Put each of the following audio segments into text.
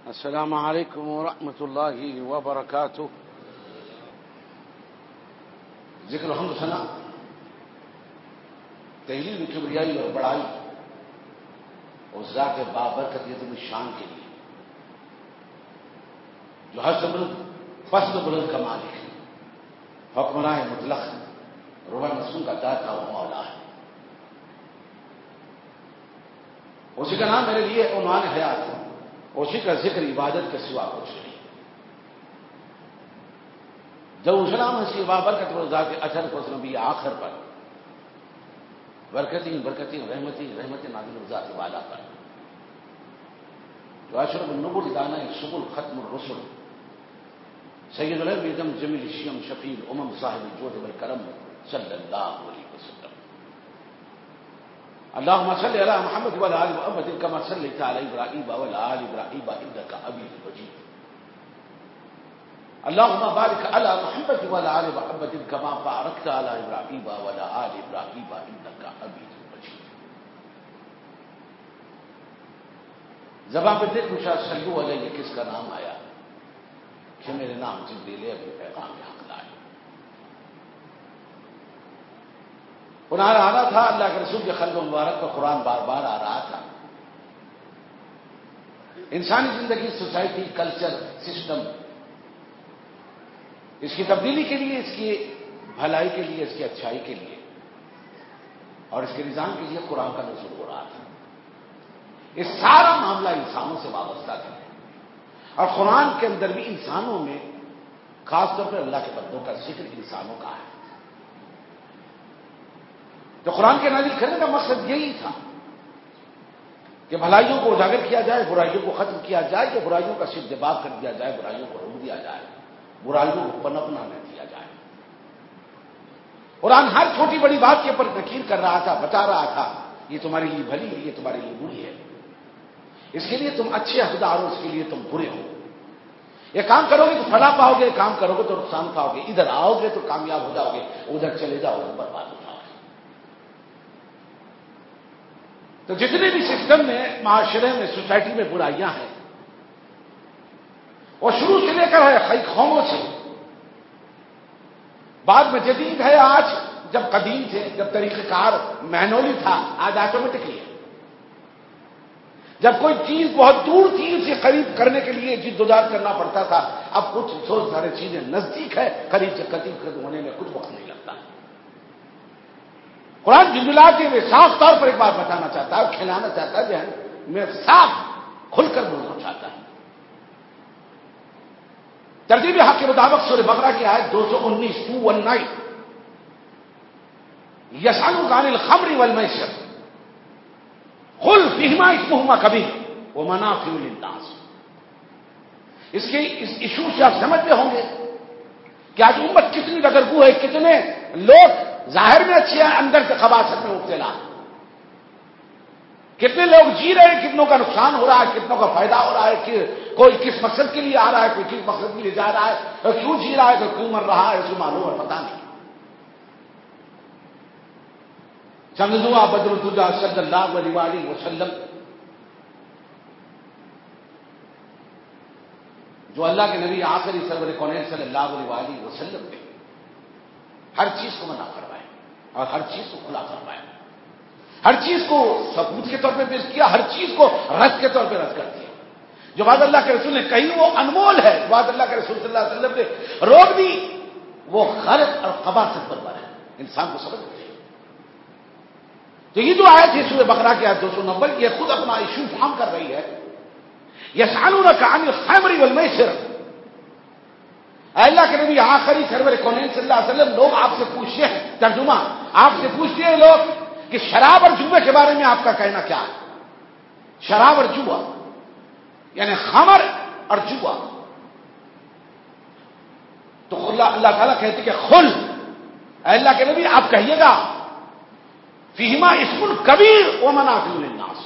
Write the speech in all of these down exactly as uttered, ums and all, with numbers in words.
السلام علیکم ورحمۃ اللہ وبرکاتہ۔ ذکر الحمد ثنا تحلیل کبریائی اور بڑائی اور ذات بابرکت عظیم شان کے لیے جو ہر سے بلند فصل بلند کا مالک ہے، حکمراں مطلق روح مسلم کا داتا و مولا ہے، اسی کا نام میرے لیے عنوان حیات ہے، اسی کا ذکر عبادت کے سوا کچھ نہیں۔ جب اسلام اسی بابرکت و ذات اثر کو نبی آخر پر برکتی برکتی رحمتی رحمت نازل ذات والا پر جو اشرف النبل دانا سبل ختم الرسل سید العلم جمیل الشیم شفیع الامم صاحب الجود والکرم صلی اللہ علیہ وسلم۔ اللهم صل على محمد وعلى ال محمد كما صليت على ابراهيم وعلى ال ابراهيم انك حميد مجيد۔ اللهم بارك على محمد وعلى ال محمد كما باركت على ابراهيم وعلى ال ابراهيم انك حميد مجيد۔ زبان پہ دیکھ پوچھا صلو علیہ کس کا نام آیا کہ میرے نام جبریل ابھی پیغام حق لائے۔ قرآن آ رہا تھا، اللہ کے رسول کے قلب مبارک پر قرآن بار بار آ رہا تھا۔ انسانی زندگی، سوسائٹی، کلچر، سسٹم، اس کی تبدیلی کے لیے، اس کی بھلائی کے لیے، اس کی اچھائی کے لیے اور اس کے نظام کے لیے قرآن کا نزول ہو رہا تھا۔ یہ سارا معاملہ انسانوں سے وابستہ تھا اور قرآن کے اندر بھی انسانوں میں خاص طور پر اللہ کے بندوں کا ذکر انسانوں کا ہے۔ تو قرآن کے نازل کرنے کا مقصد یہی تھا کہ بھلائیوں کو اجاگر کیا جائے، برائیوں کو ختم کیا جائے، کہ برائیوں کا صرف دباغ کر دیا جائے، برائیوں کو روک دیا جائے، برائیوں کو پنپنا نہ دیا جائے۔ قرآن ہر چھوٹی بڑی بات کے اوپر نکیر کر رہا تھا، بتا رہا تھا یہ تمہارے لیے بھلی ہے، یہ تمہارے لیے بری ہے، اس کے لیے تم اچھے حقدار ہو، اس کے لیے تم برے ہو، یہ کام کرو گے تو فلاح پاؤ گے، کام کرو گے تو نقصان پاؤ گے، ادھر آؤ گے تو کامیاب ہو جاؤ گے، ادھر چلے جاؤ گے برباد ہو جاؤ گے۔ تو جتنے بھی سسٹم میں، معاشرے میں، سوسائٹی میں برائیاں ہیں، وہ شروع سے لے کر ہے خی قوموں سے، بعد میں جدید ہے، آج جب قدیم تھے، جب طریقہ کار مینولی تھا، آج آٹومیٹکلی ہے۔ جب کوئی چیز بہت دور تھی، اسے قریب کرنے کے لیے جدوجہد کرنا پڑتا تھا، اب کچھ سو سارے چیزیں نزدیک ہے، قریب سے قریب ختم ہونے میں کچھ وقت نہیں لگتا۔ قرآن جنجلاتے ہوئے صاف طور پر ایک بات بتانا چاہتا ہے، کھلانا چاہتا ہے، ذہن میں صاف کھل کر بولنا چاہتا ہے۔ ترتیب حق کے مطابق سورہ بقرہ کی آیت دو سو انیس ٹو ون نائن یسألونک عن الخمر والمیسر قل فیہما اسمہما کبیر ومنافع للناس۔ اس کے اس ایشو سے آپ سمجھ میں ہوں گے کہ آج امت کتنی ڈگرگو ہے، کتنے لوگ ظاہر میں اچھے ہیں، اندر سے خباثت میں مبتلا، کتنے لوگ جی رہے ہیں، کتنوں کا نقصان ہو رہا ہے، کتنوں کا فائدہ ہو رہا ہے، کہ کوئی کس مقصد کے لیے آ رہا ہے، کوئی کس مقصد کے لیے جا رہا ہے، اور کیوں جی رہا ہے، تو کیوں مر رہا ہے، اسے معلوم ہے پتہ نہیں۔ سمجھو بدر الدجا صلی اللہ علیہ وسلم جو اللہ کے نبی آخری سرور کونین صلی اللہ علیہ وسلم نے ہر چیز کو منع کروائے اور ہر چیز کو کھلا کروائے، ہر چیز کو ثبوت کے طور پہ پیش کیا، ہر چیز کو رد کے طور پہ رد کر دیا۔ جو بات اللہ کے رسول نے کہی وہ انمول ہے، جو بات اللہ کے رسول صلی اللہ علیہ وسلم نے روک دی وہ غلط اور خباثت پر بنا ہے، انسان کو سمجھ نہیں۔ تو یہ جو آیت ہے سورہ بقرہ کی آیت دو سو نبے، یہ خود اپنا ایشو فام کر رہی ہے۔ یسألونک عن الخمر والمیسر، اے اللہ کے نبی آخری سرور کونین صلی اللہ علیہ وسلم، لوگ آپ سے پوچھتے ہیں، ترجمہ آپ سے پوچھتے ہیں لوگ کہ شراب اور جوے کے بارے میں آپ کا کہنا کیا ہے؟ شراب اور جوا یعنی خمر اور جوا، تو اللہ اللہ تعالیٰ کہتے کہ خل، اے اللہ کے نبی آپ کہیے گا فیہما اسم کبیر ومنافع للناس،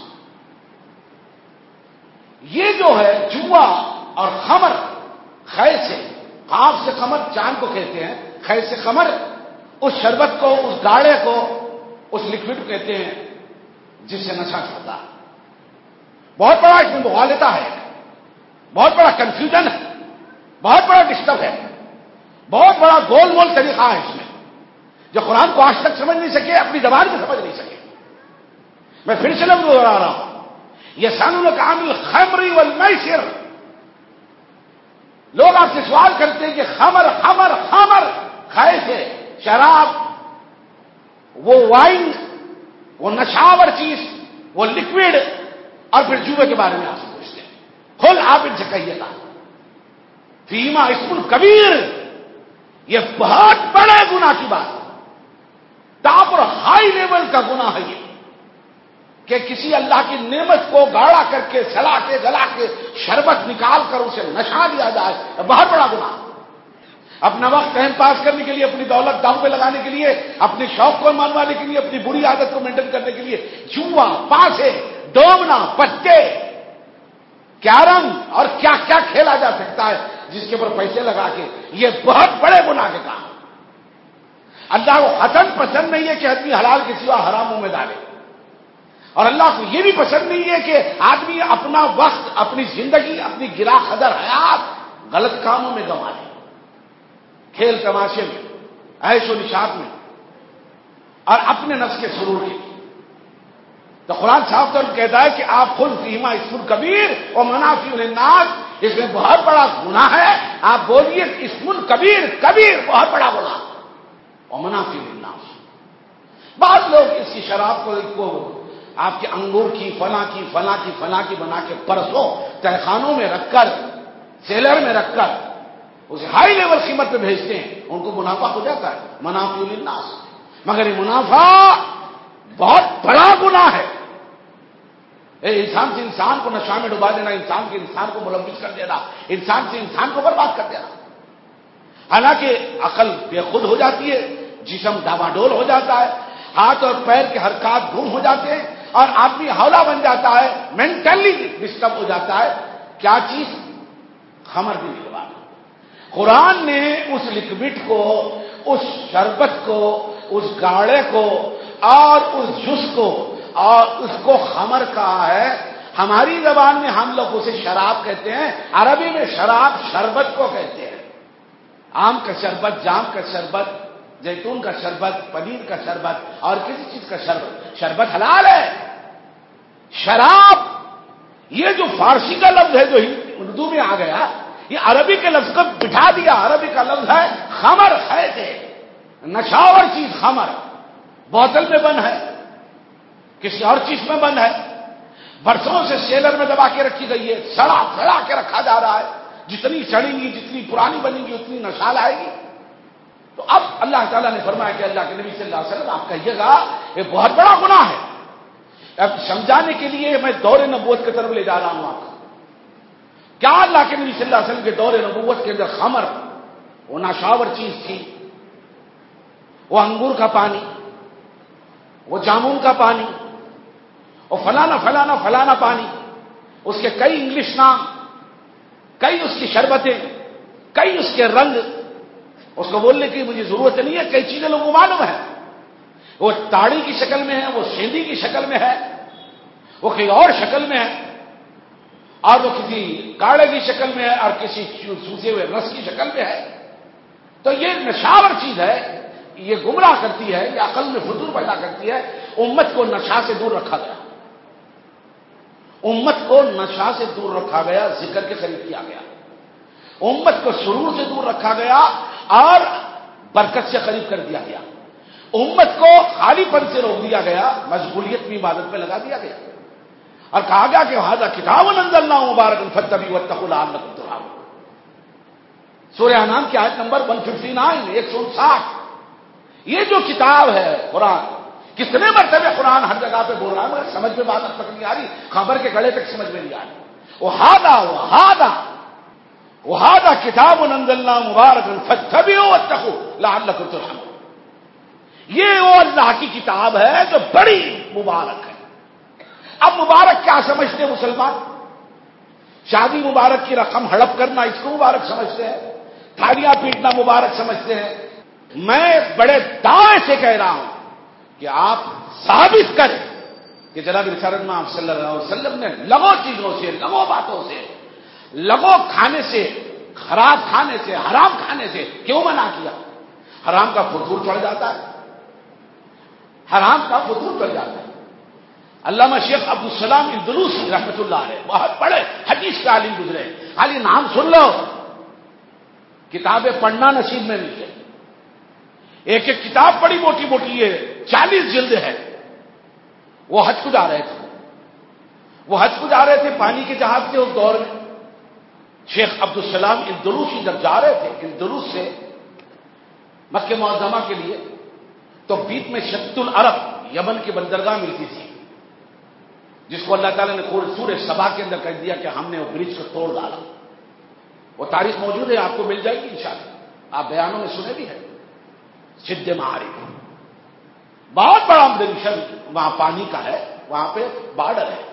یہ جو ہے جوا اور خمر، خیر سے آپ سے خمر چاند کو کہتے ہیں، خیر سے خمر اس شربت کو، اس گاڑے کو، اس لکوڈ کو کہتے ہیں جس سے نشہ چڑھتا ہے۔ بہت بڑا اس میں مغالطہ ہے، بہت بڑا کنفیوژن ہے، بہت بڑا ڈسٹرب ہے، بہت بڑا گول مول طریقہ ہے اس میں، جو قرآن کو آج تک سمجھ نہیں سکے، اپنی زبان میں سمجھ نہیں سکے۔ میں پھر سے لفظ دوہرا رہا ہوں، یسألونک عن الخمر والمیسر، لوگ آپ سے سوال کرتے ہیں کہ خمر خمر خمر خائے سے شراب، وہ وائن، وہ نشاور چیز، وہ لکوڈ، اور پھر جوے کے بارے میں آپ سے پوچھتے ہیں۔ کھل آپ ان سے کہیے گا فیما اسم کبیر، یہ بہت بڑے گناہ کی بات ہے، ٹاپ اور ہائی لیول کا گناہ ہے یہ، کہ کسی اللہ کی نعمت کو گاڑا کر کے سلا کے گلا کے شربت نکال کر اسے نشا دیا جائے، بہت بڑا گناہ۔ اپنا وقت ٹائم پاس کرنے کے لیے، اپنی دولت داؤں پہ لگانے کے لیے، اپنے شوق کو منوانے کے لیے، اپنی بری عادت کو مینٹین کرنے کے لیے جوا، پاسے، ڈومنا، پتے، کیرم اور کیا کیا کھیلا جا سکتا ہے جس کے اوپر پیسے لگا کے، یہ بہت بڑے گناہ کے کام۔ اللہ کو حسن پسند نہیں ہے کہ آدمی حلال کے سوا حراموں میں ڈالے، اور اللہ کو یہ بھی پسند نہیں ہے کہ آدمی اپنا وقت، اپنی زندگی، اپنی گرا قدر حیات غلط کاموں میں گنوا دے، کھیل تماشے میں، عیش و نشاط میں، اور اپنے نفس کے سرور کے لیے۔ تو قرآن صاحب تو کہتا ہے کہ آپ خود فیما اسم کبیر اور منافع للناس، اس میں بہت بڑا گناہ ہے، آپ بولیے اسم کبیر، کبیر بہت بڑا گناہ، اور منافع للناس۔ بعض لوگ اس کی شراب کو کو آپ کے انگور کی فلاں کی فلاں کی فلاں کی بنا کے پرسوں تہخانوں میں رکھ کر، سیلر میں رکھ کر اسے ہائی لیول قیمت پہ بھیجتے ہیں، ان کو منافع ہو جاتا ہے، منافع للناس، مگر یہ منافع بہت بڑا گناہ ہے۔ اے انسان سے انسان کو نشہ میں ڈبا دینا، انسان کے انسان کو ملوث کر دینا، انسان سے انسان کو برباد کر دینا۔ حالانکہ عقل بے خود ہو جاتی ہے، جسم ڈاواڈول ہو جاتا ہے، ہاتھ اور پیر کے حرکات گم ہو جاتے ہیں، اور آدمی ہولا بن جاتا ہے، مینٹلی ڈسٹرب ہو جاتا ہے۔ کیا چیز؟ خمر بھی نکلوا۔ قرآن نے اس لکوڈ کو، اس شربت کو، اس گاڑے کو اور اس جوس کو اور اس کو خمر کہا ہے۔ ہماری زبان میں ہم لوگ اسے شراب کہتے ہیں، عربی میں شراب شربت کو کہتے ہیں۔ آم کا شربت، جام کا شربت، زیتون کا شربت، پنیر کا شربت اور کسی چیز کا شربت، شربت حلال ہے۔ شراب یہ جو فارسی کا لفظ ہے جو اردو میں آ گیا، یہ عربی کے لفظ کو بٹھا دیا۔ عربی کا لفظ ہے خمر، ہے تھے نشاور چیز خمر، بوتل میں بند ہے، کسی اور چیز میں بند ہے، برسوں سے سیلر میں دبا کے رکھی گئی ہے، سڑا سڑا کے رکھا جا رہا ہے، جتنی سڑیں گی، جتنی پرانی بنے گی، اتنی نشال آئے گی۔ تو اب اللہ تعالیٰ نے فرمایا کہ اللہ کے نبی صلی اللہ علیہ وسلم آپ کہیے گا یہ بہت بڑا گناہ ہے۔ اب سمجھانے کے لیے میں دور نبوت کی طرف لے جا رہا ہوں آپ کو۔ کیا اللہ کے نبی صلی اللہ علیہ وسلم کے دور نبوت کے اندر خمر وہ نشاور چیز تھی، وہ انگور کا پانی، وہ جامون کا پانی، اور فلانا فلانا فلانا پانی، اس کے کئی انگلش نام، کئی اس کی شربتیں، کئی اس کے رنگ، اس کو بولنے کی مجھے ضرورت نہیں ہے، کئی چیزیں لوگوں کو معلوم ہے۔ وہ تاڑی کی شکل میں ہے، وہ سیندی کی شکل میں ہے، وہ کئی اور شکل میں ہے، اور وہ کسی کاڑے کی شکل میں ہے، اور کسی سوزے ہوئے رس کی شکل میں ہے۔ تو یہ نشاور چیز ہے، یہ گمراہ کرتی ہے، یہ عقل میں فجور پیدا کرتی ہے۔ امت کو نشہ سے دور رکھا گیا، امت کو نشہ سے دور رکھا گیا، ذکر کے قریب کیا گیا، امت کو سرور سے دور رکھا گیا اور برکت سے قریب کر دیا گیا، امت کو خالی پن سے روک دیا گیا، مشغولیت میں عبادت پہ لگا دیا گیا، اور کہا گیا کہ ھذا کتاب انزلناہ مبارک فاتبعوہ واتقوا لعلکم ترحمون۔ سورہ انعام کی آیت نمبر ایک سو اناسی، ایک سو انساٹھ۔ یہ جو کتاب ہے قرآن، کتنے مرتبہ قرآن ہر جگہ پہ بول رہا ہے، مگر سمجھ میں بات تک نہیں آ رہی، خبر کے گلے تک سمجھ میں نہیں آ رہی۔ وھذا وھذا وھذا کتاب انزلناہ مبارک فاتبعوہ واتقوا لعلکم ترحمون۔ یہ وہ اللہ کی کتاب ہے جو بڑی مبارک ہے۔ اب مبارک کیا سمجھتے ہیں مسلمان؟ شادی مبارک کی رقم ہڑپ کرنا اس کو مبارک سمجھتے ہیں، تھالیاں پیٹنا مبارک سمجھتے ہیں۔ میں بڑے دعوے سے کہہ رہا ہوں کہ آپ ثابت کریں کہ جناب رسالت میں آپ صلی اللہ علیہ وسلم نے لغو چیزوں سے، لغو باتوں سے لغو کھانے سے، خراب کھانے سے، حرام کھانے سے کیوں منع کیا؟ حرام کا فطور چڑھ جاتا ہے، حرام کا فطور چڑھ جاتا ہے۔ علامہ شیخ عبدالسلام اندلوسی رحمۃ اللہ علیہ بہت بڑے حدیث کے عالم گزرے، خالی نام سن لو، کتابیں پڑھنا نصیب میں نہیں ہے۔ ایک ایک کتاب بڑی موٹی موٹی ہے، چالیس جلد ہے۔ وہ حج کو جا رہے تھے، وہ حج کو جا رہے تھے پانی کے جہاز سے اس دور میں۔ شیخ عبدالسلام اندلوسی جب جا رہے تھے اندلوس سے مکہ معظمہ کے لیے، تو بیچ میں شط العرب یمن کی بندرگاہ ملتی تھی، جس کو اللہ تعالیٰ نے سورہ سبا کے اندر کہہ دیا کہ ہم نے وہ برج کو توڑ ڈالا۔ وہ تاریخ موجود ہے، آپ کو مل جائے گی انشاءاللہ، آپ بیانوں میں سنے بھی ہیں۔ شد معارف بہت بڑا مشن وہاں پانی کا ہے، وہاں پہ بارڈر ہے۔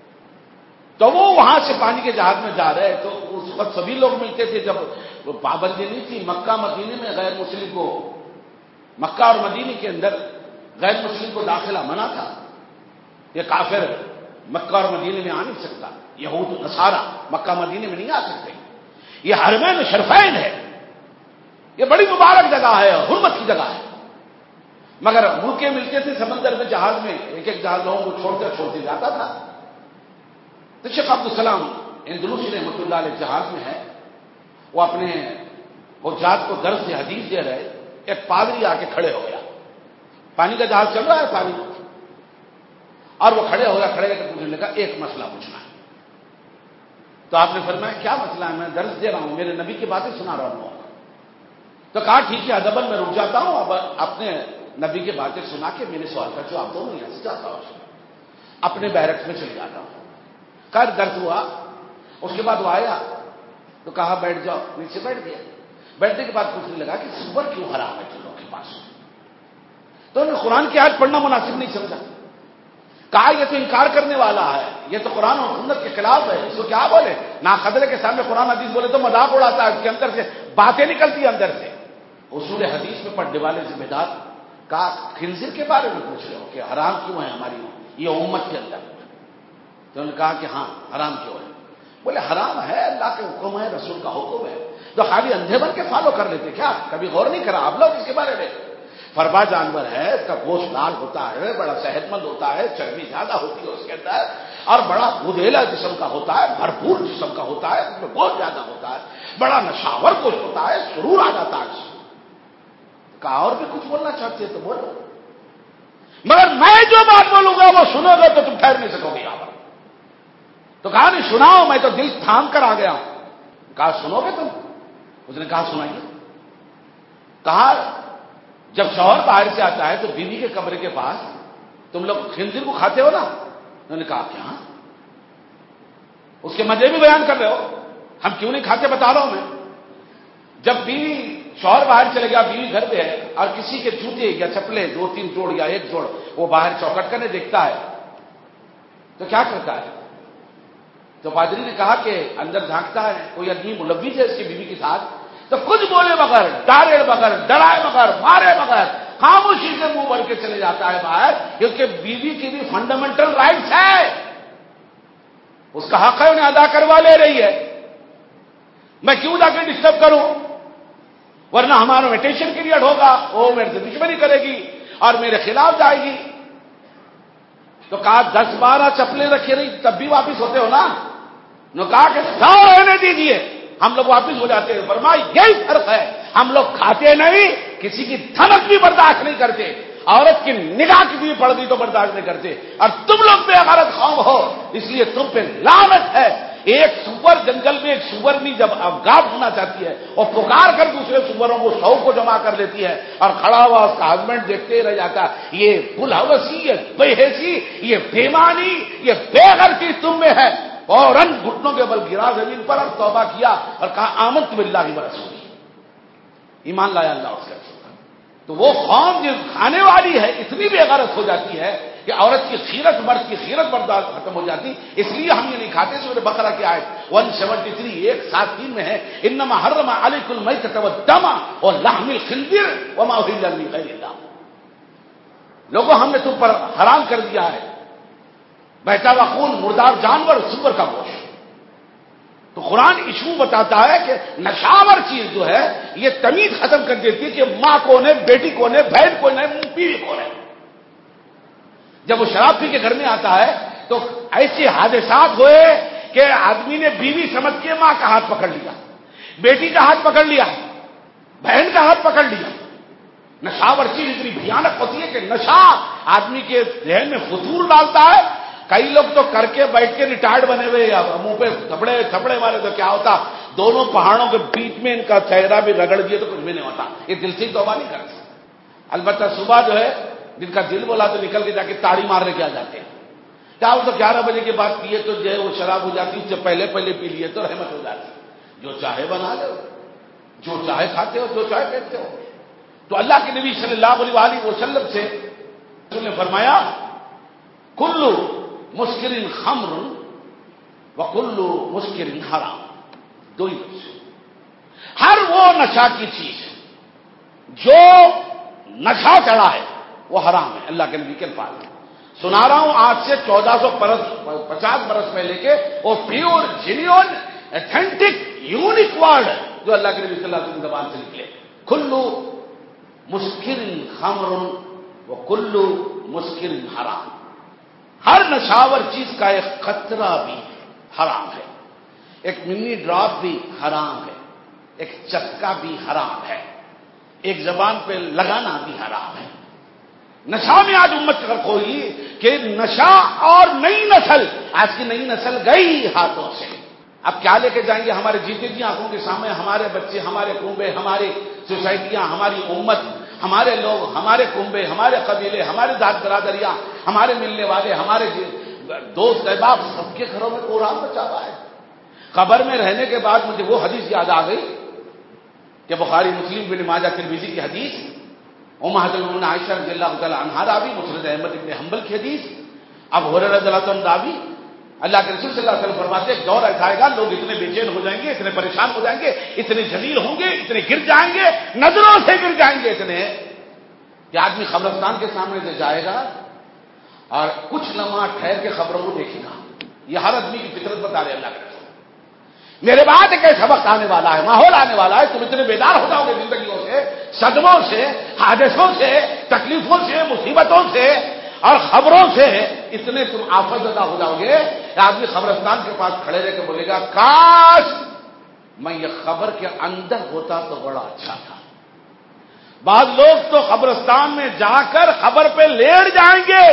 تو وہ وہاں سے پانی کے جہاز میں جا رہے، تو اس وقت سبھی لوگ ملتے تھے، جب پابندی نہیں تھی مکہ مدینے میں غیر مسلم کو، مکہ اور مدینے کے اندر غیر مسلم کو داخلہ منع تھا۔ یہ کافر مکہ اور مدینے میں آ نہیں سکتا، یہود نصارہ مکہ مدینے میں نہیں آ سکتے، یہ حرمین شرفین ہے، یہ بڑی مبارک جگہ ہے، حرمت کی جگہ ہے۔ مگر بھوکے ملتے تھے سمندر میں جہاز میں، ایک ایک جہاز لوگوں کو چھوڑتے چھوڑتے جاتا تھا۔ تو شیخ عبدالسلام اندلوسی رحمۃ اللہ علیہ جہاز میں ہے، وہ اپنے حجاج کو درس سے حدیث دے رہے، ایک پادری آ کے کھڑے ہو گیا، پانی کا جہاز چل رہا ہے پانی، اور وہ کھڑے ہو گیا، کھڑے ہو کے پوچھنے لگا ایک مسئلہ پوچھنا ہے۔ تو آپ نے فرمایا کیا مسئلہ ہے؟ میں درس دے رہا ہوں، میرے نبی کی باتیں سنا رہا ہوں۔ تو کہا ٹھیک ہے ادبن میں رک جاتا ہوں، اب اپنے نبی کی باتیں سنا کے میرے سوال کا جواب دو، میں یہاں سے جاتا ہوں، اپنے بیرکس میں چلے جاتا ہوں۔ کر درد ہوا، اس کے بعد وہ آیا تو کہا بیٹھ جاؤ، نیچے بیٹھ گیا۔ بیٹھنے کے بعد پوچھنے لگا کہ سور کیوں حرام ہے تم لوگوں کے پاس؟ تو انہوں نے قرآن کی آیت پڑھنا مناسب نہیں سمجھا، کہا یہ تو انکار کرنے والا ہے، یہ تو قرآن اور سنت کے خلاف ہے، اس کو کیا بولے؟ نا خدرے کے سامنے قرآن حدیث بولے تو مذاق اڑاتا ہے، اس کے اندر سے باتیں نکلتی ہیں اندر سے۔ اصول حدیث میں پڑھنے والے ذمہ دار کہا خنزیر کے بارے میں پوچھ رہے ہو کہ حرام کیوں ہے ہماری یہ امت کے اندر؟ تو انہوں نے کہا کہ ہاں حرام کیوں ہے؟ بولے حرام ہے، اللہ کے حکم ہے، رسول کا حکم ہے، تو خالی اندھے بن کے فالو کر لیتے کیا؟ کبھی غور نہیں کرا آپ لوگ اس کے بارے میں؟ فربا جانور ہے، اس کا گوشت لال ہوتا ہے، بڑا صحت مند ہوتا ہے، چربی زیادہ ہوتی ہے اس کے اندر، اور بڑا بدیلا جسم کا ہوتا ہے، بھرپور جسم کا ہوتا ہے، اس میں بہت زیادہ ہوتا ہے، بڑا نشاور گوشت ہوتا ہے، سرور آ جاتا ہے۔ کہا اور بھی کچھ بولنا چاہتے تو بولو، مگر میں جو بات بولوں گا وہ سنو گے تو تم ٹھہر نہیں سکو گے یہاں پر۔ تو کہا نہیں سناؤ، میں تو دل تھام کر آ گیا ہوں۔ کہا سنو گے تم؟ اس نے کہا سنائیے۔ کہا جب شوہر باہر سے آتا ہے تو بیوی کے کمرے کے پاس تم لوگ خنزیر کو کھاتے ہو نا؟ انہوں نے کہا کیا؟ اس کے مزے بھی بیان کر رہے ہو؟ ہم کیوں نہیں کھاتے بتا رہا ہوں میں۔ جب بیوی شوہر باہر چلے گیا، بیوی گھر پہ ہے، اور کسی کے جوتے یا چپلیں دو تین جوڑ یا ایک جوڑ وہ باہر چوکٹ کرنے دیکھتا ہے تو کیا کرتا ہے؟ تو پادری نے کہا کہ اندر جھانکتا ہے، کوئی آدمی ملوث ہے اس کی بیوی کے ساتھ، تو کچھ بولے بغیر، ڈارے بغیر، ڈرائے بغیر، مارے بغیر خاموشی سے منہ بھر کے چلے جاتا ہے باہر، کیونکہ بیوی کی بھی فنڈامنٹل رائٹس ہے، اس کا حق ہے، انہیں ادا کروا لے رہی ہے، میں کیوں جا کے ڈسٹرب کروں؟ ورنہ ہمارا میٹیشن پیریڈ ہوگا، وہ میرے سے دشمنی کرے گی اور میرے خلاف جائے گی۔ تو کہا دس بارہ چپلیں رکھے رہی تب بھی واپس ہوتے ہو نا؟ نے کہا کہ سو رہنے دیجیے، ہم لوگ واپس ہو جاتے ہیں۔ فرمایا یہی فرق ہے، ہم لوگ کھاتے نہیں، کسی کی دھمک بھی برداشت نہیں کرتے، عورت کی نگاہ کی بھی پڑ گئی تو برداشت نہیں کرتے، اور تم لوگ بے غیرت قوم ہو، اس لیے تم پہ لعنت ہے۔ ایک سور جنگل میں ایک سورنی جب افغاب ہونا چاہتی ہے اور پکار کر دوسرے سوروں کو سو کو جمع کر لیتی ہے، اور کھڑا ہوا اس کا ہسبینڈ دیکھتے ہی رہ جاتا، یہ بلحوثی، یہ بے حیثی، یہ بےمانی، یہ بے غیرتی تم میں ہے۔ فوراً گھٹنوں کے بل گرا زمین پر اور توبہ کیا اور کہا آمنت باللہ ورسولہ، ایمان لایا اللہ اس کے رسول۔ تو وہ قوم جو کھانے والی ہے اتنی بے غیرت ہو جاتی ہے کہ عورت کی خیرت، مرد کی خیرت برداشت ختم ہو جاتی، اس لیے ہم یہ نہیں کھاتے۔ سورہ بقرہ کی آیت ایک سو تیتر ایک سات تین میں ہے، انما حرم علیکم المیتۃ والدم ولحم الخنزیر وما اہل لغیر اللہ، لوگوں ہم نے تم پر حرام کر دیا ہے بہتا ہوا خون، مردار جانور، سور کا گوشت۔ تو قرآن ایشو بتاتا ہے کہ نشاور چیز جو ہے یہ تمیز ختم کر دیتی ہے کہ ماں کون ہے، بیٹی کون ہے، بہن کون ہے، بیوی کون ہے۔ جب وہ شراب پی کے گھر میں آتا ہے تو ایسے حادثات ہوئے کہ آدمی نے بیوی سمجھ کے ماں کا ہاتھ پکڑ لیا، بیٹی کا ہاتھ پکڑ لیا، بہن کا ہاتھ پکڑ لیا۔ نشاور چیز اتنی بھیانک ہوتی ہے کہ نشہ آدمی کے ذہن میں فضول ڈالتا ہے۔ کئی لوگ تو کر کے بیٹھ کے ریٹائرڈ بنے ہوئے یا منہ پہ تھپڑے تھپڑے مارے تو کیا ہوتا، دونوں پہاڑوں کے بیچ میں ان کا چہرہ بھی رگڑ دیے تو کچھ بھی نہیں ہوتا، یہ دل سے توبہ نہیں کرتے۔ البتہ صبح جو ہے جن کا دل بولا تو نکل کے جا کے تاڑی مارنے کے آ جاتے ہیں، کیا وہ تو گیارہ بجے کے بعد پیے تو جو ہے وہ شراب ہو جاتی، اس سے پہلے پہلے پی لیے تو رحمت ہو جاتی، جو چاہے بنا لو، جو چاہے کھاتے ہو، جو چاہے پہنتے ہو۔ تو اللہ کے نبی صلی اللہ علیہ وسلم سے انہوں نے فرمایا کلو مسکرن خمر و کلو مسکرن حرام، دو ہی لفظ، ہر وہ نشہ کی چیز جو نشہ چڑھا ہے وہ حرام ہے، اللہ کے نبی کے الفاظ سنا رہا ہوں آج سے چودہ سو پچاس برس پہلے کے، وہ pure genuine authentic unique word جو اللہ کے نبی صلی اللہ علیہ وسلم زبان سے نکلے، کلو مسکرن خمر و کلو مسکرن حرام، ہر نشاور چیز کا ایک قطرہ بھی حرام ہے، ایک منی ڈراپ بھی حرام ہے، ایک چسکا بھی حرام ہے، ایک زبان پہ لگانا بھی حرام ہے۔ نشہ میں آج امت کا کوئی کہ نشہ اور نئی نسل، آج کی نئی نسل گئی ہاتھوں سے، اب کیا لے کے جائیں گے ہمارے جیتے جی آنکھوں کے سامنے، ہمارے بچے، ہمارے کنبے، ہماری سوسائٹیاں، ہماری امت، ہمارے لوگ، ہمارے کنبے، ہمارے قبیلے، ہمارے ذات برادریاں، ہمارے ملنے والے، ہمارے دوست احباب، سب کے گھروں میں قرآن بچا ہوا ہے۔ قبر میں رہنے کے بعد مجھے وہ حدیث یاد آ گئی کہ بخاری مسلم بن ماجہ ترمذی کی حدیث، امہات المؤمنین عائشہ رضی اللہ تعالی عنہا راوی، مسند احمد ابن حنبل کی حدیث، اب ہریرہ رضی اللہ عنہ راوی، اللہ کے رسول صلی اللہ علیہ وسلم فرماتے ہیں ایک دور ایسا آئے گا لوگ اتنے بے چین ہو جائیں گے، اتنے پریشان ہو جائیں گے، اتنے ذلیل ہوں گے، اتنے گر جائیں گے، نظروں سے گر جائیں گے اتنے کہ آدمی قبرستان کے سامنے سے جائے گا اور کچھ لمحہ ٹھہر کے خبروں کو دیکھے گا۔ یہ ہر آدمی کی فطرت بتا رہے اللہ کے رسول۔ میرے بعد ایک ایسا وقت آنے والا ہے، ماحول آنے والا ہے، تم اتنے بیدار ہو جاؤ گے زندگیوں سے، صدموں سے، حادثوں سے، تکلیفوں سے، مصیبتوں سے اور خبروں سے اتنے تم آفت زدہ ہو جاؤ گے کہ آدمی قبرستان کے پاس کھڑے رہ کے بولے گا کاش میں یہ خبر کے اندر ہوتا تو بڑا اچھا تھا۔ بعض لوگ تو قبرستان میں جا کر خبر پہ لیٹ جائیں گے،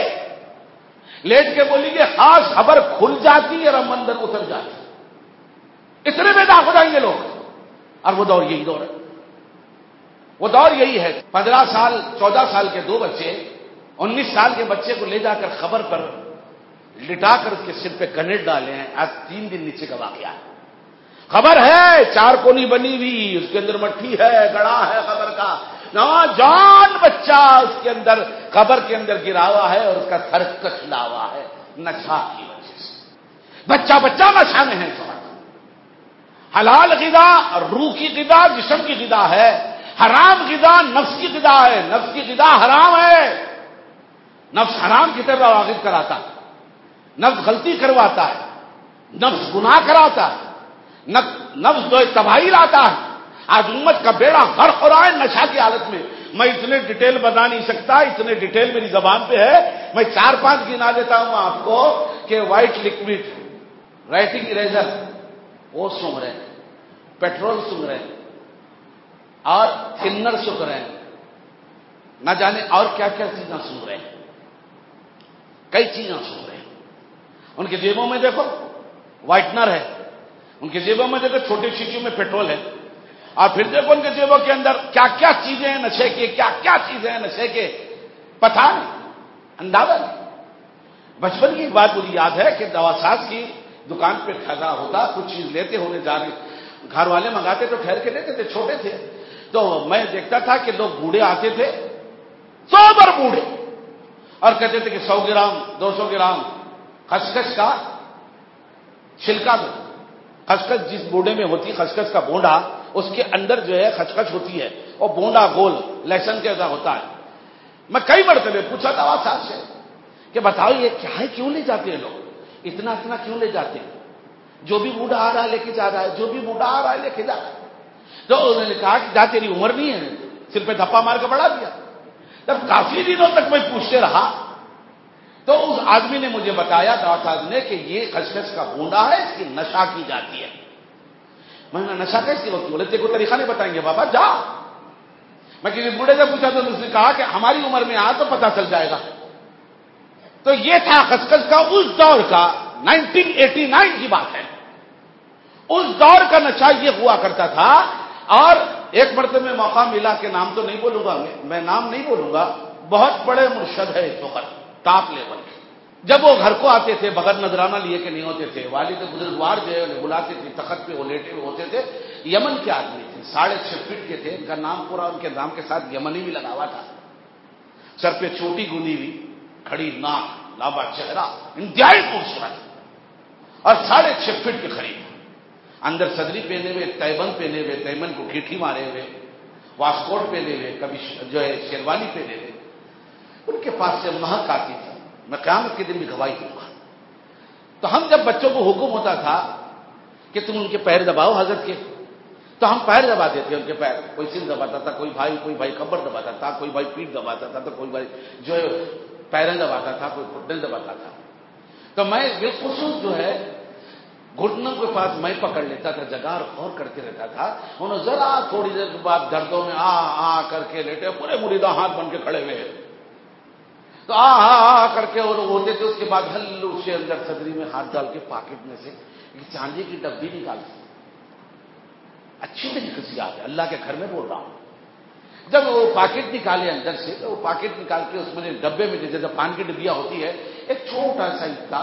لیٹ کے بولیں گے خاص خبر کھل جاتی اور ہم اندر اتر جاتے، اتنے بیدار ہو جائیں گے لوگ۔ اور وہ دور یہی دور ہے، وہ دور یہی ہے۔ پندرہ سال چودہ سال کے دو بچے انیس سال کے بچے کو لے جا کر خبر پر لٹا کر اس کے سر پہ گرینیڈ ڈالے ہیں، آج تین دن نیچے کا واقعہ ہے۔ خبر ہے چار کونی بنی ہوئی، اس کے اندر مٹھی ہے، گڑا ہے خبر کا، نوجوان بچہ اس کے اندر قبر کے اندر گرا ہوا ہے اور اس کا سر کچلا ہوا ہے نشہ کی وجہ سے۔ بچہ بچہ نشہ میں ہے، حلال غذا روح کی غذا، جسم کی غذا ہے، حرام غذا نفس کی غذا ہے، نفس کی غذا حرام ہے، نفس حرام کی طرف راغب کراتا ہے، نفس غلطی کرواتا ہے، نفس گناہ کراتا ہے، نفس جو تباہی لاتا ہے۔ آج امت کا بیڑا غرق ہو رہا ہے نشہ کی حالت میں۔ میں اتنے ڈیٹیل بتا نہیں سکتا، اتنے ڈیٹیل میری زبان پہ ہے، میں چار پانچ گنا دیتا ہوں آپ کو کہ وائٹ لکوڈ، رائٹنگ اریزر وہ سونگ رہے ہیں، پیٹرول سونگ رہے ہیں اور تھنر سونگ رہے ہیں، نہ جانے اور کیا کیا چیزیں سونگ رہے ہیں، کئی چیزیں سونگ رہے ہیں۔ ان کے جیبوں میں دیکھو وائٹنر ہے، ان کے جیبوں میں دیکھو چھوٹی شیشیوں میں پیٹرول ہے، اور پھر دیکھو ان کے جیبوں کے اندر کیا کیا چیزیں ہیں نشے کے، کیا کیا چیزیں ہیں نشے کے، پتہ نہیں، اندازہ نہیں۔ بچپن کی ایک بات مجھے یاد ہے کہ دوا ساز کی دکان پہ کھڑا ہوتا، کچھ چیز لیتے ہونے جا رہے، گھر والے منگاتے تو ٹھہر کے لیتے تھے، چھوٹے تھے تو میں دیکھتا تھا کہ لوگ بوڑھے آتے تھے، سو بر بوڑھے، اور کہتے تھے کہ سو گرام دو سو گرام خسخس کا چھلکا دو۔ خسخس جس بوڈے میں ہوتی ہے، خسخس کا بونڈا، اس کے اندر جو ہے خسخس ہوتی ہے، اور بونڈا گول لہسن کے جیسا ہوتا ہے۔ میں کئی مرتبہ پوچھا تھا صاحب سے کہ بتاؤ یہ کیا ہے، کیوں لے جاتے ہیں لوگ، اتنا اتنا کیوں لے جاتے ہیں؟ جو بھی بوڑھا آ رہا ہے لے کے جا رہا ہے، جو بھی بوڑھا آ رہا ہے لے کے جا رہا ہے۔ تو انہوں نے کہا کہ جا تیری عمر نہیں ہے، سر پہ دھپا مار کے بڑھا دیا۔ جب کافی دنوں تک میں پوچھتے رہا تو اس آدمی نے مجھے بتایا، دعوت صاحب نے، کہ یہ خشخش کا بونڈا ہے، اس کی نشہ کی جاتی ہے۔ میں نے نشہ کیسی ہوتی؟ بولے تیرے کو طریقہ نہیں بتائیں گے بابا، جا۔ میں کسی بوڑھے سے پوچھا تو اس نے کہا کہ ہماری عمر میں آ تو پتہ چل جائے گا۔ تو یہ تھا خشخش کا اس دور کا، نائنٹین ایٹی نائن کی بات ہے۔ اس دور کا نشہ یہ ہوا کرتا تھا۔ اور ایک مرتبہ میں موقع ملا کہ نام تو نہیں بولوں گا، میں نام نہیں بولوں گا، بہت بڑے مرشد ہے اس وقت، ٹاپ لیول کے۔ جب وہ گھر کو آتے تھے بغیر نذرانہ لیے کہ نہیں ہوتے تھے، والد بزرگوار جو ہے انہیں بلاتے تھے، تخت پہ وہ لیٹے ہوئے ہوتے تھے۔ یمن کے آدمی تھے، ساڑھے چھ فٹ کے تھے، ان کا نام پورا ان کے نام کے ساتھ یمنی بھی لگا ہوا تھا۔ سر پہ چوٹی گندی ہوئی، کھڑی ناک، لابا چہرہ، انتہائی خوبصورت، اور ساڑھے چھ فٹ کے قریب، اندر صدری پہنے ہوئے، تیبند پہنے ہوئے، تیمن کو گھیٹھی مارے ہوئے، واسکوٹ پہنے ہوئے، کبھی جو ہے شیروانی پہنے ہوئے۔ ان کے پاس سے مہک آتی تھی، میں قیامت کے دن بھی گواہی دوں گا۔ تو ہم جب بچوں کو حکم ہوتا تھا کہ تم ان کے پیر دباؤ حضرت کے، تو ہم پیر دباتے تھے ان کے پیر، کوئی سر دباتا تھا، کوئی بھائی کوئی بھائی کمر دباتا تھا، کوئی بھائی پیٹ دباتا تھا، تو کوئی بھائی جو ہے پیریں دباتا تھا، کوئی گھٹنے دباتا تھا۔ تو میں بالخصوص جو ہے گھٹنوں کے پاس میں پکڑ لیتا تھا جگہ اور غور کرتے رہتا تھا۔ انہوں ذرا تھوڑی دیر کے بعد دردوں میں آ آ کر کے لیٹے، پورے مریدہ ہاتھ بن کے کھڑے ہوئے، تو آ آ آ کر کے اور ہوتے تھے۔ اس کے بعد ہلو سے اندر صدری میں ہاتھ ڈال کے پاکٹ میں سے ایک چاندی کی ڈبی نکالتی، اچھی طریقے سے یاد ہے، اللہ کے گھر میں بول رہا ہوں۔ جب وہ پاکٹ نکالے اندر سے، تو وہ پاکٹ نکال کے اس میں ڈبے میں جیسے پان کی ڈبیا ہوتی ہے، ایک چھوٹا سا حصہ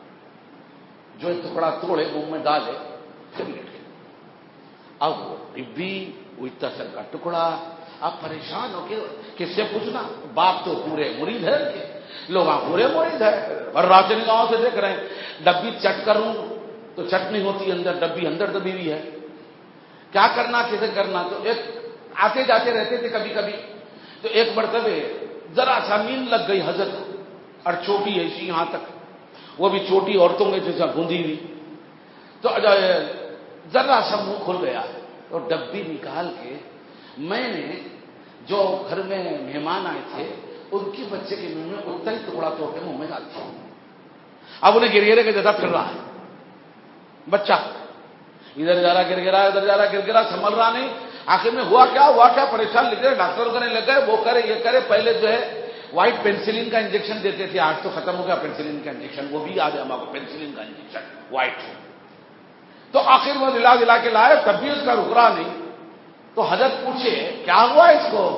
جو ایک ٹکڑا توڑے منہ میں ڈالے، پھر لیٹ گئے۔ اب وہ ڈبی، وہ اتنا سر کا ٹکڑا، اب پریشان ہو کے کس سے پوچھنا؟ باپ تو پورے مرید ہے ان کے، لوگ پورے مرید ہے، اور راشن گاؤں سے دیکھ رہے ہیں۔ ڈبی چٹ کروں تو چٹ نہیں ہوتی، اندر ڈبی اندر دبی ہوئی ہے، کیا کرنا کیسے کرنا؟ تو ایک آتے جاتے رہتے تھے کبھی کبھی، تو ایک مرتبہ ذرا سا نیند لگ گئی حضرت، اور چوٹی ایسی یہاں تک، وہ بھی چوٹی عورتوں میں جیسا گوندھی ہوئی، تو ذرا سا منہ کھل گیا، اور ڈبی نکال کے میں نے جو گھر میں مہمان آئے تھے ان کے بچے کے منہ میں اتنا ہی ٹکڑا توڑ کے منہ میں ڈالتی ہوں۔ اب انہیں گرگرے کے جیسا پھر رہا ہے بچہ، ادھر جا رہا گر گرا، ادھر جا رہا گر گرا، سنبھل رہا نہیں۔ آخر میں ہوا کیا ہوا کیا پریشان لکھ رہے، ڈاکٹر کرنے لگ گئے، وہ کرے یہ کرے۔ پہلے جو ہے وائٹ پینسلین کا انجیکشن دیتے تھے، آج تو ختم ہو گیا پینسلین کا انجیکشن، وہ بھی یاد ہے ہمارے کو، پینسلین کا انجیکشن وائٹ۔ تو آخر وہ دلا دلا کے لائے، تب بھی اس کا رک رہا نہیں۔ تو حضرت پوچھے کیا ہوا اس کو؟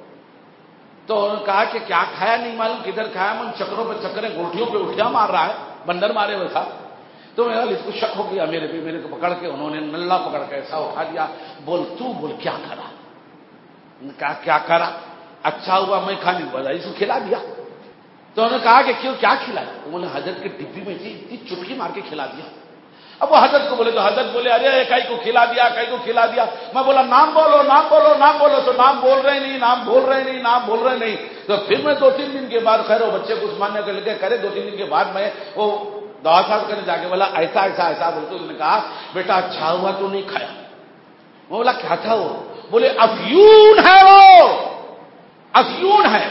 تو انہوں نے کہا کہ کیا کھایا نہیں معلوم، کدھر کھایا، من چکروں پہ چکریں، گلٹیوں پہ الٹیاں مار رہا ہے، بندر مارے ہوئے تھا۔ تو میں اس کو شک ہو گیا میرے بھی، میرے کو پکڑ کے انہوں نے نلا پکڑ کے ایسا اٹھا دیا، بول تو بول کیا کرا؟ کہا کیا کرا؟ اچھا ہوا میں کھانے والا اس کو کھلا دیا۔ تو انہوں نے کہا کہ کیوں کیا کھلایا؟ انہوں نے حضرت کی ڈبی میں تھی، اتنی چٹکی مار کے کھلا دیا۔ اب وہ حضرت کو بولے تو حضرت بولے ارے کئی کو کھلا دیا، کئی کو کھلا دیا۔ میں بولا نام بولو نام بولو نام بولو، تو نام بول رہے نہیں، نام بول رہے نہیں، نام بول رہے نہیں۔ تو پھر میں دو تین دن کے بعد، خیر وہ بچے کچھ ماننے کے لگے کرے، دو تین دن کے بعد میں وہ دعا صاحب کرنے جا کے بولا ایسا ایسا ایسا بولتے، اس نے کہا بیٹا اچھا ہوا تو نہیں کھایا۔ میں بولا کیا تھا وہ؟ بولے افیون ہے، وہ افیون ہے۔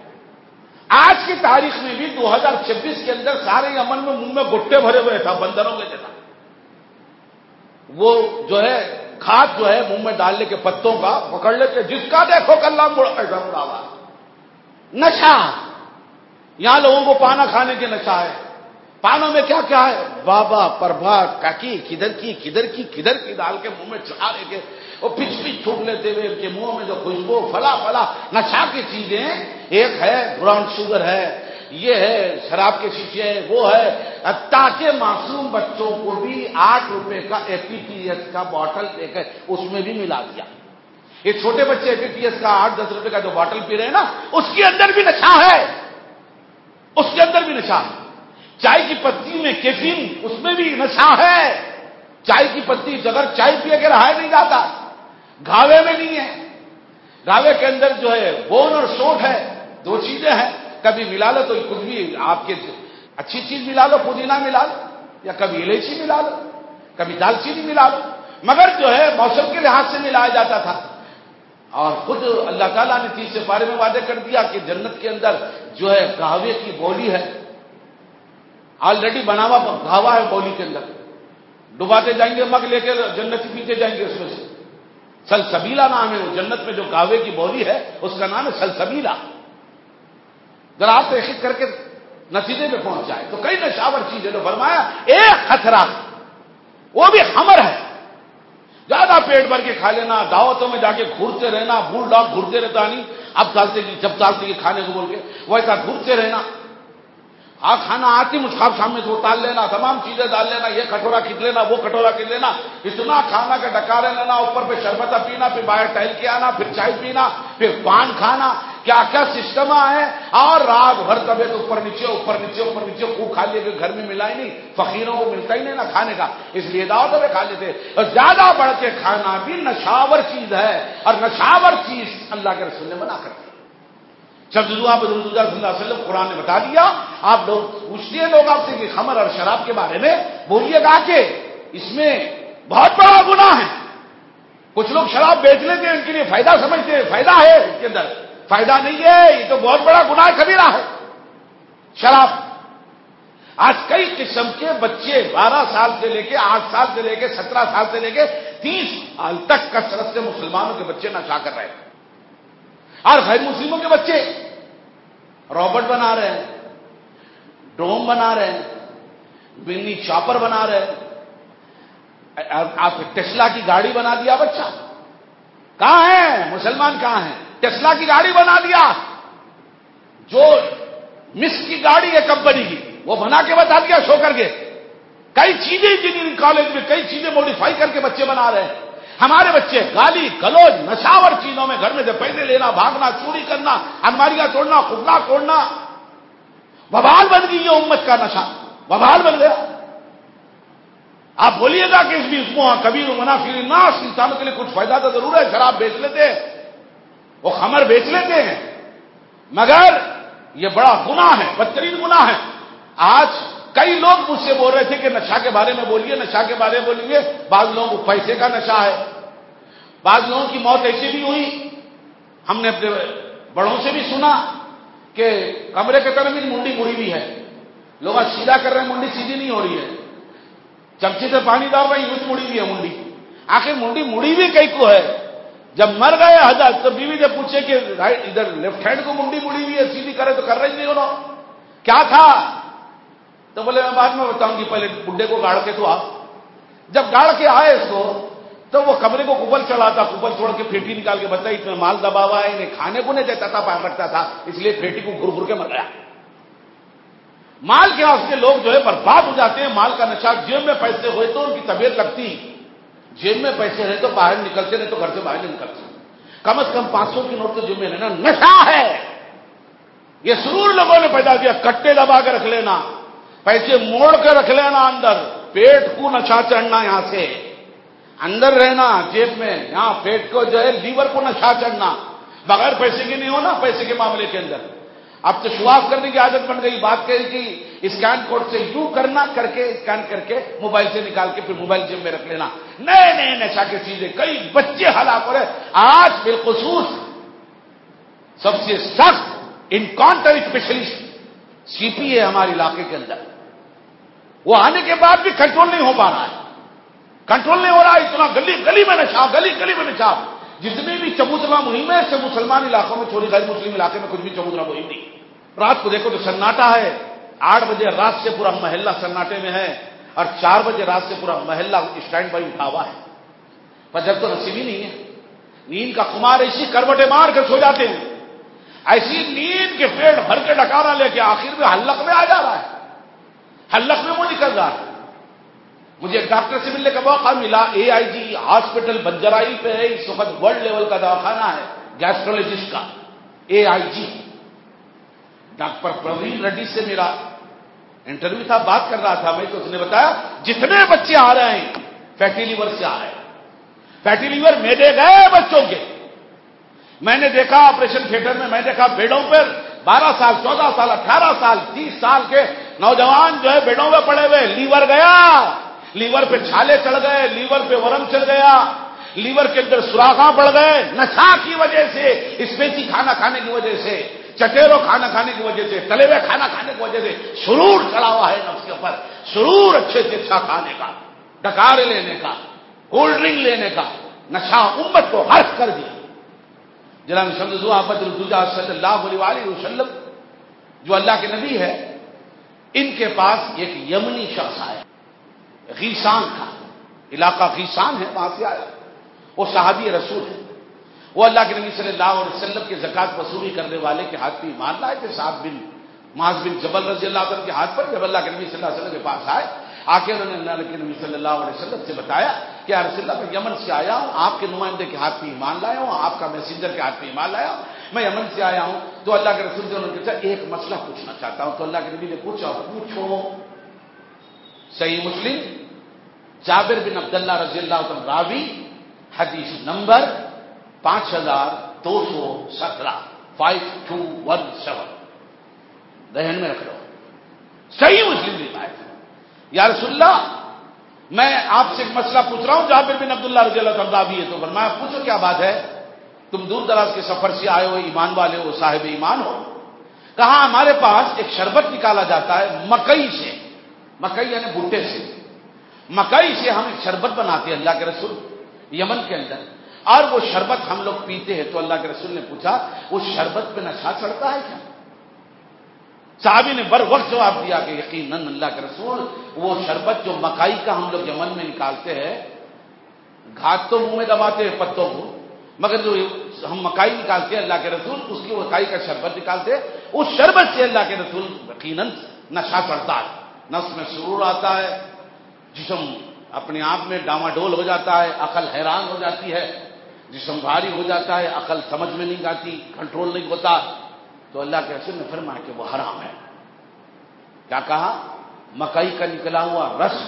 آج کی تاریخ میں بھی دو ہزار چھبیس کے اندر سارے عمل میں منہ میں گٹے بھرے ہوئے تھا، بندروں کے جیسا۔ وہ جو ہے کھاد جو ہے منہ میں ڈالنے کے پتوں کا پکڑ لیتے، جس کا دیکھو کلّا مڑا ایسا مڑا ہوا۔ نشہ، یہاں لوگوں کو پانا کھانے کے نشہ ہے۔ پانوں میں کیا کیا ہے؟ بابا پربھات کاکی کدھر کی کدھر کی کدھر کی ڈال کے منہ میں چڑھا لے کے وہ پچ پچ تھوک لیتے ہوئے، ان کے منہ میں جو خوشبو فلا فلا نشہ کی چیزیں، ایک ہے براؤن شوگر ہے، یہ ہے شراب کے شیشے ہے، وہ ہے، تاکہ معصوم بچوں کو بھی آٹھ روپے کا اے پی ٹی ایس کا باٹل دے کر اس میں بھی ملا دیا۔ یہ چھوٹے بچے اے پی ٹی ایس کا آٹھ دس روپے کا جو باٹل پی رہے ہیں نا، اس کے اندر بھی نشہ ہے، اس کے اندر بھی نشہ ہے۔ چائے کی پتی میں کیفین، اس میں بھی نشہ ہے۔ چائے کی پتی اگر چائے پیے کے رہا نہیں جاتا، گھاوے میں نہیں ہے، گھاوے کے اندر جو ہے بون اور سوٹ ہے، دو چیزیں ہیں، کبھی ملا لو تو کچھ بھی آپ کے اچھی چیز ملا لو، پودینہ ملا لو یا کبھی الائچی ملا لو، کبھی دال چینی ملا لو، مگر جو ہے موسم کے لحاظ سے ملایا جاتا تھا. اور خود اللہ تعالیٰ نے تیسرے پارے میں وعدہ کر دیا کہ جنت کے اندر جو ہے قہوے کی بولی ہے، آلریڈی بنا ہوا قہوہ ہے بولی کے اندر، ڈباتے جائیں گے مگ لے کے جنتی پیتے جائیں گے اس میں سے. سلسبیلا نام ہے وہ جنت میں جو قہوے کی بولی ہے اس کا نام ہے سلسبیلا. ذرا آپ تحقیق کر کے نتیجے میں پہنچ جائے تو کئی نشاور چیزیں جو فرمایا ایک خطرہ وہ بھی خمر ہے. زیادہ پیٹ بھر کے کھا لینا، دعوتوں میں جا کے گھورتے رہنا، بول ڈاک گھورتے رہتا نہیں، اب ڈالتے کہ جب ڈالتے کہ کھانے کو بول کے ویسا گھورتے رہنا. ہاں کھانا آتی مجھاب سامنے سے ڈال لینا، تمام چیزیں ڈال لینا، یہ کٹورا کھینچ لینا، وہ کٹورا کھینچ لینا، اتنا کھانا کا ڈکارے لینا، اوپر پہ شربتہ پینا، پھر باہر ٹہل کے آنا، پھر چائے پینا، پھر پان کھانا، کیا کیا سسٹم ہے. اور رات بھر طبیعت اوپر نیچے اوپر نیچے اوپر نیچے خوب کھا لیے، گھر میں ملا ہی نہیں، فقیروں کو ملتا ہی نہیں نا کھانے کا، اس لیے دعوتوں میں کھا لیتے. اور زیادہ بڑھ کے کھانا بھی نشاور چیز ہے، اور نشاور چیز اللہ کے رسول نے منع کر دی. جب آپ رسول اللہ صلی اللہ علیہ وسلم قرآن نے بتا دیا، آپ لوگ پوچھتے ہیں لوگ آپ سے کہ خمر اور شراب کے بارے میں بولیے گا کہ اس میں بہت بڑا گناہ ہے. کچھ لوگ شراب بیچ لیتے ہیں، ان کے لیے فائدہ سمجھتے ہیں، فائدہ ہے اس کے اندر، فائدہ نہیں ہے، یہ تو بہت بڑا گناہ کبیرہ ہے شراب. آج کئی قسم کے بچے بارہ سال سے لے کے آٹھ سال سے لے کے سترہ سال سے لے کے تیس سال تک کثرت سے مسلمانوں کے بچے نشہ کر رہے ہیں، اور غیر مسلموں کے بچے روبوٹ بنا رہے ہیں، ڈرون بنا رہے ہیں، منی چاپر بنا رہے ہیں. آپ ٹیسلا کی گاڑی بنا دیا بچہ، کہاں ہے مسلمان، کہاں ہے؟ ٹیسلا کی گاڑی بنا دیا، جو مس کی گاڑی ہے کمپنی کی وہ بنا کے بتا دیا شو کر کے. کئی چیزیں انجینئرنگ کالج میں کئی چیزیں موڈیفائی کر کے بچے بنا رہے ہیں. ہمارے بچے گالی گلوچ نشاور چیزوں میں گھر میں سے پیسے لینا، بھاگنا، چوری کرنا، الماریاں توڑنا، خفلہ توڑنا، وبال بن گئی یہ امت کا نشہ، وبال بن گیا. آپ بولیے گا کہ اس بھی اس کو کبیر منافع الناس، انسانوں کے لیے کچھ فائدہ تو ضرور ہے. شراب بیچ لیتے ہیں، وہ خمر بیچ لیتے ہیں، مگر یہ بڑا گناہ ہے، بدترین گناہ ہے. آج کئی لوگ مجھ سے بول رہے تھے کہ نشہ کے بارے میں بولیے، نشہ کے بارے میں بولیے. بعض لوگوں کو پیسے کا نشہ ہے، بعض لوگوں کی موت ایسی بھی ہوئی، ہم نے اپنے بڑوں سے بھی سنا کہ کمرے کے طرف میری منڈی مڑی بھی ہے، لوگ سیدھا کر رہے ہیں، منڈی سیدھی نہیں ہو رہی ہے، چمچے سے پانی ڈال رہے ہیں، یوں مڑی بھی ہے منڈی. آخر منڈی مڑی بھی کئی کو ہے. جب مر گئے حضرت تو بیوی سے پوچھے کہ ادھر لیفٹ ہینڈ کو منڈی مڑی ہوئی ہے، سیدھی کرے تو کر رہی نہیں ہونا، کیا تھا؟ تو بولے میں بعد میں بتاؤں گی، پہلے بڈھے کو گاڑ کے تو آ. جب گاڑ کے آئے اس کو تو وہ کمرے کو کپل چڑھا تھا، کپل چھوڑ کے پھیٹی نکال کے بتائی اتنا مال دبا ہوا ہے، انہیں کھانے کو نہیں دیتا تھا، پار رکھتا تھا، اس لیے پھیٹی کو گھر گھر کے مر گیا. مال کے واسطے لوگ جو ہے برباد ہو جاتے ہیں. مال کا نشہ، جیب میں پیسے ہوئے تو ان کی طبیعت لگتی، جیب میں پیسے رہے تو باہر نکلتے نہیں تو گھر سے باہر نہیں نکلتے. کم از کم پانچ سو کی نوٹ تو جیب میں رہنا نشہ ہے. یہ سرور لوگوں نے پیدا کیا، کٹے دبا کے رکھ لینا، پیسے موڑ کے رکھ لینا اندر، پیٹ کو نشہ چڑھنا، یہاں سے اندر رہنا جیب میں، یہاں پیٹ کو جو ہے لیور کو نشہ چڑھنا، بغیر پیسے کے نہیں ہونا. پیسے کے معاملے کے اندر اب تو شواف کرنے کی عادت بن گئی. بات کہی کہ اسکین کوڈ سے یوں کرنا، کر کے اسکین کر کے موبائل سے نکال کے پھر موبائل جیب میں رکھ لینا. نئے نئے نشہ کی چیزیں، کئی بچے ہلاک ہو رہے. آج بالخصوص سب سے سخت انکاؤنٹر اسپیشلسٹ سی پی ہے ہمارے علاقے کے اندر، وہ آنے کے بعد بھی کنٹرول نہیں ہو پا رہا ہے، کنٹرول نہیں ہو رہا ہے. اتنا گلی گلی میں نشہ، گلی گلی میں نشہ. جتنی بھی چبوترا مہم ہے سے مسلمان علاقوں میں چھوڑی، غیر مسلم علاقے میں کچھ بھی چبوترا مہم نہیں. رات کو دیکھو تو سناٹا ہے، آٹھ بجے رات سے پورا محلہ سناٹے میں ہے، اور چار بجے رات سے پورا محلہ اسٹینڈ بائی اٹھا ہوا ہے. فجر تو نصیب ہی نہیں ہے. نیند کا خمار ایسی کروٹیں مار کے سو جاتے ہیں، ایسی نیند کے پیٹ بھر کے ڈکارا لے کے آخر میں حلق میں آ جا رہا ہے، حلق میں وہ نکل رہا ہے. مجھے ایک ڈاکٹر سے ملنے کا موقع ملا، اے آئی جی ہاسپٹل بنجرائی پہ ہے، اس وقت ورلڈ لیول کا دواخانہ ہے گیسٹرولوجسٹ کا، A I G. Doctor Praveen Reddy سے میرا انٹرویو تھا، بات کر رہا تھا میں، تو اس نے بتایا جتنے بچے آ رہے ہیں فیٹی لیور سے آ رہے ہیں. فیٹی لیور میدے گئے بچوں کے، میں نے دیکھا آپریشن تھیٹر میں، میں نے دیکھا بیڈوں پر بارہ سال چودہ سال اٹھارہ سال تیس سال کے نوجوان جو ہے بیڈوں میں پڑے ہوئے، لیور گیا. لیور پہ چھالے چڑھ گئے، لیور پہ ورم چڑھ گیا، لیور کے اندر سوراخاں پڑ گئے، نشا کی وجہ سے، اسپیسی کھانا کھانے کی وجہ سے، چٹیرو کھانا کھانے کی وجہ سے، تلے ہوئے کھانا کھانے کی وجہ سے سرور چڑھا ہوا ہے نفس کے اوپر، سرور اچھے سے اچھا کھانے کا، ڈکارے لینے کا، کولڈ ڈرنک لینے کا، نشا امت کو غرق کر دیا۔ جناب شمس احمد الدجا صلی اللہ علیہ وسلم جو اللہ کے نبی ہے، ان کے پاس ایک یمنی شخص آیا، غیسان کا علاقہ غیسان ہے، وہاں سے آیا، وہ صحابی رسول ہے، وہ اللہ کے نبی صلی اللہ علیہ وسلم کے زکات وصولی کرنے والے کے ہاتھ پہ ایمان لائے تھے، سعد بن معاذ بن جبل رضی اللہ عنہ کے ہاتھ پر، جب اللہ کے نبی صلی اللہ علیہ وسلم کے پاس آئے، آ کے انہوں نے اللہ کے نبی صلی اللہ علیہ وسلم سے بتایا کہ یا رسول اللہ میں یمن سے آیا ہوں، آپ کے نمائندے کے ہاتھ پہ ایمان لایا ہوں، آپ کا میسنجر کے ہاتھ پہ ایمان لایا ہوں، میں یمن سے آیا ہوں، تو اللہ کے رسول سے انہوں نے کہا ایک مسئلہ پوچھنا چاہتا ہوں، تو اللہ کے نبی نے پوچھا، پوچھو۔ صحیح مسلم جابر بن عبداللہ رضی اللہ عنہ راوی، حدیث نمبر پانچ ہزار دو سو سترہ فائیو ٹو ون سیون، ذہن میں رکھ لو، صحیح مسلم روایت ہے۔ یا رسول اللہ میں آپ سے ایک مسئلہ پوچھ رہا ہوں، جابر بن عبداللہ رضی اللہ عنہ راوی ہے، تو فرمایا پوچھو کیا بات ہے، تم دور دراز کے سفر سے آئے ہو، ایمان والے ہو، صاحب ایمان ہو۔ کہا ہمارے پاس ایک شربت نکالا جاتا ہے مکئی سے، مکئی یعنی بھٹے سے، مکئی سے ہم ایک شربت بناتے ہیں اللہ کے رسول یمن کے اندر، اور وہ شربت ہم لوگ پیتے ہیں، تو اللہ کے رسول نے پوچھا اس شربت پہ نشہ چڑھتا ہے کیا؟ صحابی نے بر وقت جواب دیا کہ یقیناً اللہ کے رسول، وہ شربت جو مکئی کا ہم لوگ یمن میں نکالتے ہیں، گھاٹ تو منہ میں دباتے ہیں پتوں کو، مگر جو ہم مکئی نکالتے ہیں اللہ کے رسول، اس کی مکئی کا شربت نکالتے ہیں، اس شربت سے اللہ کے رسول یقیناً نشہ چڑھتا ہے، نفس میں سرور آتا ہے، جسم اپنے آپ میں ڈاواڈول ہو جاتا ہے، عقل حیران ہو جاتی ہے، جسم بھاری ہو جاتا ہے، عقل سمجھ میں نہیں آتی، کنٹرول نہیں ہوتا۔ تو اللہ کے رسول نے فرمایا کہ وہ حرام ہے۔ کیا کہا؟ مکئی کا نکلا ہوا رس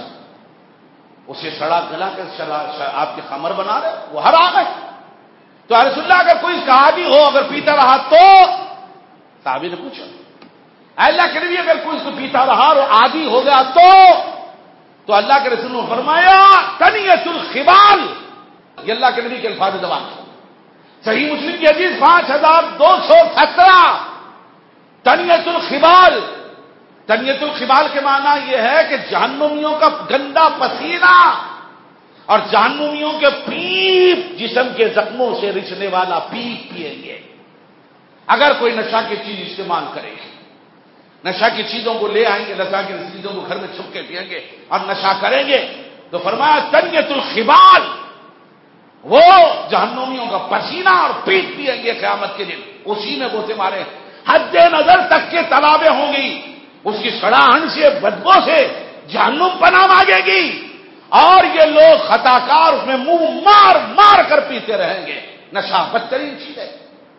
اسے سڑا گلا کر آپ کے خمر بنا رہے، وہ حرام ہے۔ تو رسول اللہ اگر کوئی صحابی ہو اگر پیتا رہا تو، صحابی نے پوچھا اللہ کے نبی اگر کوئی اس کو پیتا رہا اور عادی ہو گیا تو تو اللہ کے رسول نے فرمایا تنیۃ الخبال، یہ اللہ کے نبی کے الفاظ زبان ہے، صحیح مسلم کی حدیث پانچ ہزار دو سو سترہ، تنیۃ الخبال۔ تنیۃ الخبال کے معنی یہ ہے کہ جہنمیوں کا گندا پسینہ اور جہنمیوں کے پیپ جسم کے زخموں سے رچنے والا پیپ پیئیں گے اگر کوئی نشہ کی چیز استعمال کرے گا، نشہ کی چیزوں کو لے آئیں گے، نشہ کی چیزوں کو گھر میں چھپ کے پیئیں گے اور نشہ کریں گے، تو فرمایا تنیۃ الخبال، وہ جہنمیوں کا پسینہ اور پیٹ پیئیں گے قیامت کے دن، اسی میں وہ تمہارے حد نظر تک کے تالابیں ہوں گی، اس کی سڑاہٹ سے بدبو سے جہنم پناہ مانگے گی، اور یہ لوگ خطا کار اس میں منہ مار مار کر پیتے رہیں گے۔ نشہ بدترین چیز ہے،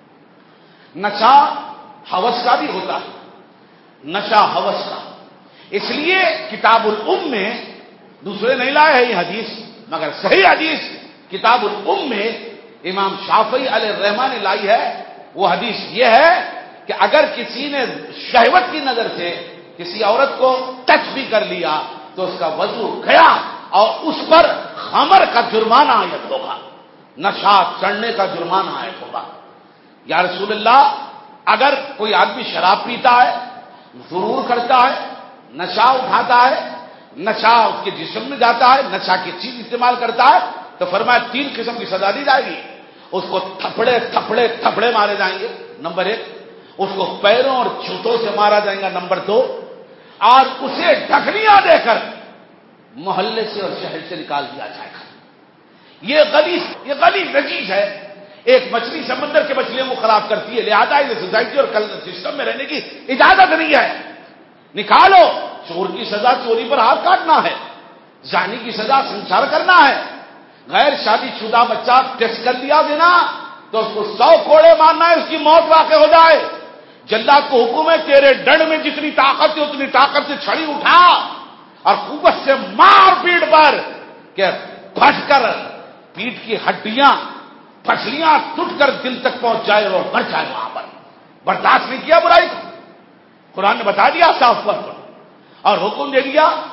نشہ ہوس کا بھی ہوتا ہے، نشہ ہوس کا، اس لیے کتاب الام میں دوسرے نہیں لائے ہیں یہ حدیث، مگر صحیح حدیث کتاب الام میں امام شافعی علیہ الرحمہ نے لائی ہے، وہ حدیث یہ ہے کہ اگر کسی نے شہوت کی نظر سے کسی عورت کو ٹچ بھی کر لیا تو اس کا وضو گیا اور اس پر خمر کا جرمانہ عائد ہوگا، نشہ چڑھنے کا جرمانہ عائد ہوگا۔ یا رسول اللہ اگر کوئی آدمی شراب پیتا ہے، ضرور کرتا ہے، نشہ اٹھاتا ہے، نشہ اس کے جسم میں جاتا ہے، نشہ کی چیز استعمال کرتا ہے، تو فرمایا تین قسم کی سزا دی جائے گی، اس کو تھپڑے تھپڑے تھپڑے مارے جائیں گے، نمبر ایک، اس کو پیروں اور جوتوں سے مارا جائے گا، نمبر دو، اور اسے ڈھکنیاں دے کر محلے سے اور شہر سے نکال دیا جائے گا۔ یہ غلیظ یہ غلیظ نجیز ہے، ایک مچھلی سمندر کے مچھلیوں کو خراب کرتی ہے، لہذا اس سوسائٹی اور کلچر سسٹم میں رہنے کی اجازت نہیں ہے، نکالو۔ چور کی سزا چوری پر ہاتھ کاٹنا ہے، زانی کی سزا سنسار کرنا ہے، غیر شادی شدہ بچہ ٹیسٹ کر لیا بنا تو اس کو سو کوڑے مارنا ہے، اس کی موت واقع ہو جائے۔ جلاد کو حکم ہے تیرے ڈنڈ میں جتنی طاقت ہے اتنی طاقت سے چھڑی اٹھا اور قوت سے مار پیٹ پر کہ پھٹ کر پیٹ کی ہڈیاں پسلیاں ٹوٹ کر دل تک پہنچ جائے اور مر جائے وہاں پر۔ برداشت نہیں کیا برائی کو، قرآن نے بتا دیا صاف پر اور حکم دے دیا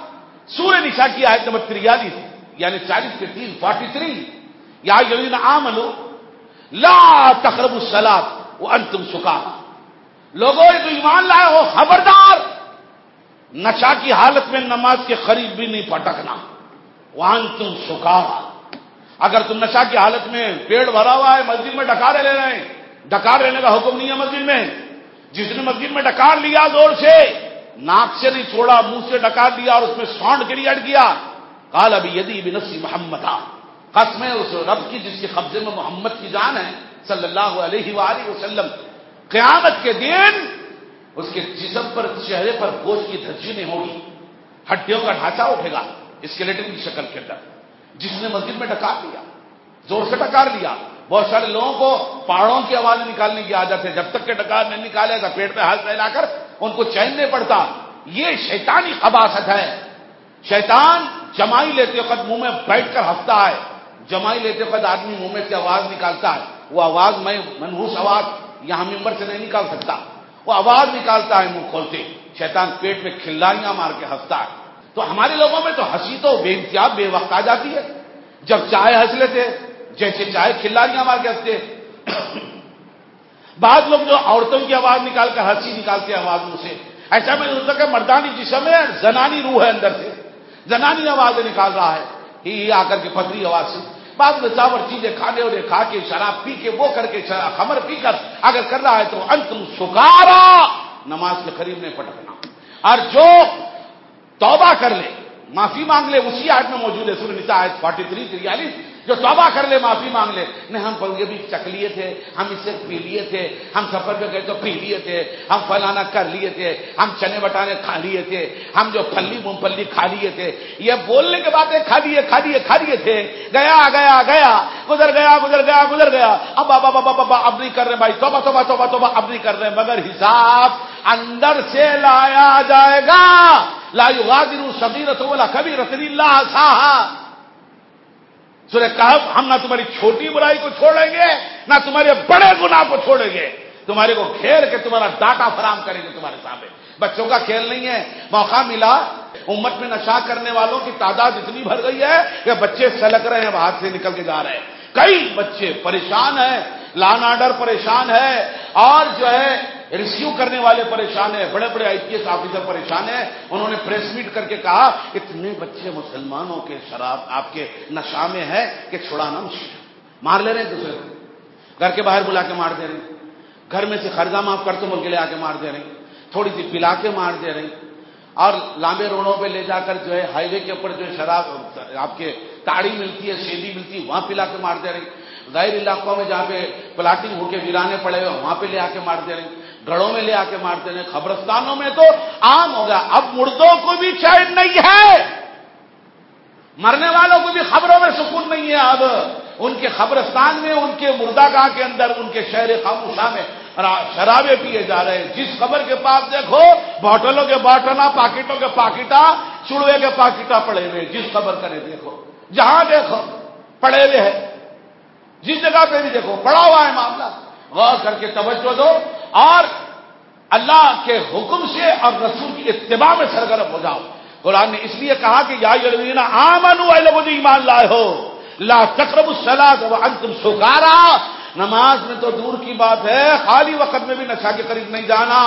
سورہ نساء کی آیت نمبر تریالیس یعنی چالیس کے تین فورٹی تھری، یا الذین آمنوا لا تقربوا الصلاۃ وانتم سکارى، لوگوں جو ایمان لائے ہو خبردار نشہ کی حالت میں نماز کے قریب بھی نہیں پٹکنا، وانتم سکارى، اگر تم نشہ کی حالت میں پیڑ بھرا ہوا ہے مسجد میں ڈکارے لے رہے ہیں، ڈکار لینے کا حکم نہیں ہے مسجد میں، جس نے مسجد میں ڈکار لیا زور سے، ناک سے نہیں چھوڑا منہ سے ڈکار لیا اور اس میں سانڈ کریٹ کیا، قال بیدی بنفس محمد، قسم ہے اس رب کی جس کے قبضے میں محمد کی جان ہے صلی اللہ علیہ وآلہ وسلم، قیامت کے دن اس کے جسم پر چہرے پر گوشت کی دھجی نہیں ہوگی، ہڈیوں کا ڈھانچہ اٹھے گا اسکیلیٹن کی شکل کے اندر، جس نے مسجد میں ڈکار لیا زور سے ڈکار لیا۔ بہت سارے لوگوں کو پہاڑوں کی آواز نکالنے کی عادت ہے، جب تک کہ ڈکار نہیں نکالے گا پیٹ پہ ہاتھ پھیلا کر ان کو چین نہیں پڑتا، یہ شیطانی خباثت ہے۔ شیطان جمائی لیتے وقت منہ میں بیٹھ کر ہنستا ہے، جمائی لیتے وقت آدمی منہ میں سے آواز نکالتا ہے، وہ آواز میں منحوس آواز یہاں ممبر سے نہیں نکال سکتا، وہ آواز نکالتا ہے منہ کھولتے، شیطان پیٹ میں کھلاڑیاں مار کے ہنستا ہے۔ تو ہمارے لوگوں میں تو ہنسی تو بے انتہا بے وقت آ جاتی ہے، جب چائے ہنس لیتے جیسے چائے کھلاڑیاں مار کے ہنستے، بعض لوگ جو عورتوں کی آواز نکال کر ہنسی نکالتے ہیں آواز منہ سے، ایسا میں ہوتا کہ مردانی جسم ہے، زنانی روح ہے اندر سے، زنانی آوازیں نکال رہا ہے ہی آ کر کے پتری آواز سے، بعض نچاور چیزیں کھانے اور کھا کے شراب پی کے وہ کر کے خمر پی کر اگر کر رہا ہے تو انتم سکارا، نماز کے قریب نہیں پٹکنا۔ اور جو توبہ کر لے معافی مانگ لے، اسی آیت میں موجود ہے سورہ نساء آیت فورٹی تھری تریالیس، جو توبہ کر لے معافی مانگ لے، نہیں ہم یہ بھی چکھ لیے تھے، ہم اس سے پی لیے تھے، ہم سفر پہ گئے تو پی لیے تھے، ہم فلانا کر لیے تھے، ہم چنے بٹانے کھا لیے تھے، ہم جو پھلی مونگ پھلی کھا لیے تھے، یہ بولنے کے بعد کھا لیے کھا لیے کھا لیے تھے، گیا گیا گیا گزر گیا گزر گیا گزر گیا، اب اب اب اب اب نہیں کر رہے بھائی، توبہ توبہ توبہ توبہ اب نہیں کر رہے، مگر حساب اندر سے لایا جائے گا، لا یغادر صغیرۃ ولا کبیرۃ الا احصاها۔ سورہ کہف، ہم نہ تمہاری چھوٹی برائی کو چھوڑیں گے نہ تمہارے بڑے گناہ کو چھوڑیں گے، تمہارے کو گھیر کے تمہارا ڈاٹا فراہم کریں گے تمہارے سامنے۔ بچوں کا کھیل نہیں ہے، موقع ملا، امت میں نشہ کرنے والوں کی تعداد اتنی بڑھ گئی ہے کہ بچے سلک رہے ہیں، ہاتھ سے نکل کے جا رہے ہیں، کئی بچے پریشان ہیں، لان آرڈر پریشان ہے، اور جو ہے ریسیو کرنے والے پریشان ہیں، بڑے بڑے آئی پی ایس آفیسر پریشان ہیں۔ انہوں نے پریس میٹ کر کے کہا اتنے بچے مسلمانوں کے شراب آپ کے نشہ میں ہے کہ چھڑانا مشکل ہے، مار لے رہے ہیں دوسرے کو، گھر کے باہر بلا کے مار دے رہے ہیں، گھر میں سے قرضہ معاف کر تو بول کے لے آ کے مار دے رہے ہیں، تھوڑی سی پلا کے مار دے رہے ہیں، اور لامبے روڈوں پہ لے جا کر جو ہے ہائی وے کے اوپر جو شراب آپ کے تاڑی ملتی ہے، سیدھی ملتی ہے، وہاں پلا کے مار دے رہے ہیں، ظاہر علاقوں میں جہاں پہ پلاٹنگ ہو کے ویرانے پڑے ہوئے وہاں پہ لے آ کے مار دے رہے ہیں، گھروں میں لے آ کے مارتے ہیں، قبرستانوں میں تو عام ہو گیا، اب مردوں کو بھی چین نہیں ہے، مرنے والوں کو بھی خبروں میں سکون نہیں ہے، اب ان کے قبرستان میں، ان کے مردہ گاہ کے اندر، ان کے شہر خاموشہ میں شرابیں پیے جا رہے ہیں، جس قبر کے پاس دیکھو بوٹلوں کے باٹنا، پاکٹوں کے پاکٹا، چڑوے کے پاکٹا پڑے ہوئے، جس قبر کرے دیکھو، جہاں دیکھو پڑے ہوئے ہیں، جس جگہ پہ بھی دیکھو پڑا ہوا ہے معاملہ، غور کر کے توجہ دو اور اللہ کے حکم سے اور رسول کی اتباع میں سرگرم ہو جاؤ۔ قرآن نے اس لیے کہا کہ یا ایھا الذین آمنوا، اے لوگوں جو ایمان لائے ہو، لا تقربوا الصلاۃ وانتم سکارى، نماز میں تو دور کی بات ہے، خالی وقت میں بھی نشہ کے قریب نہیں جانا،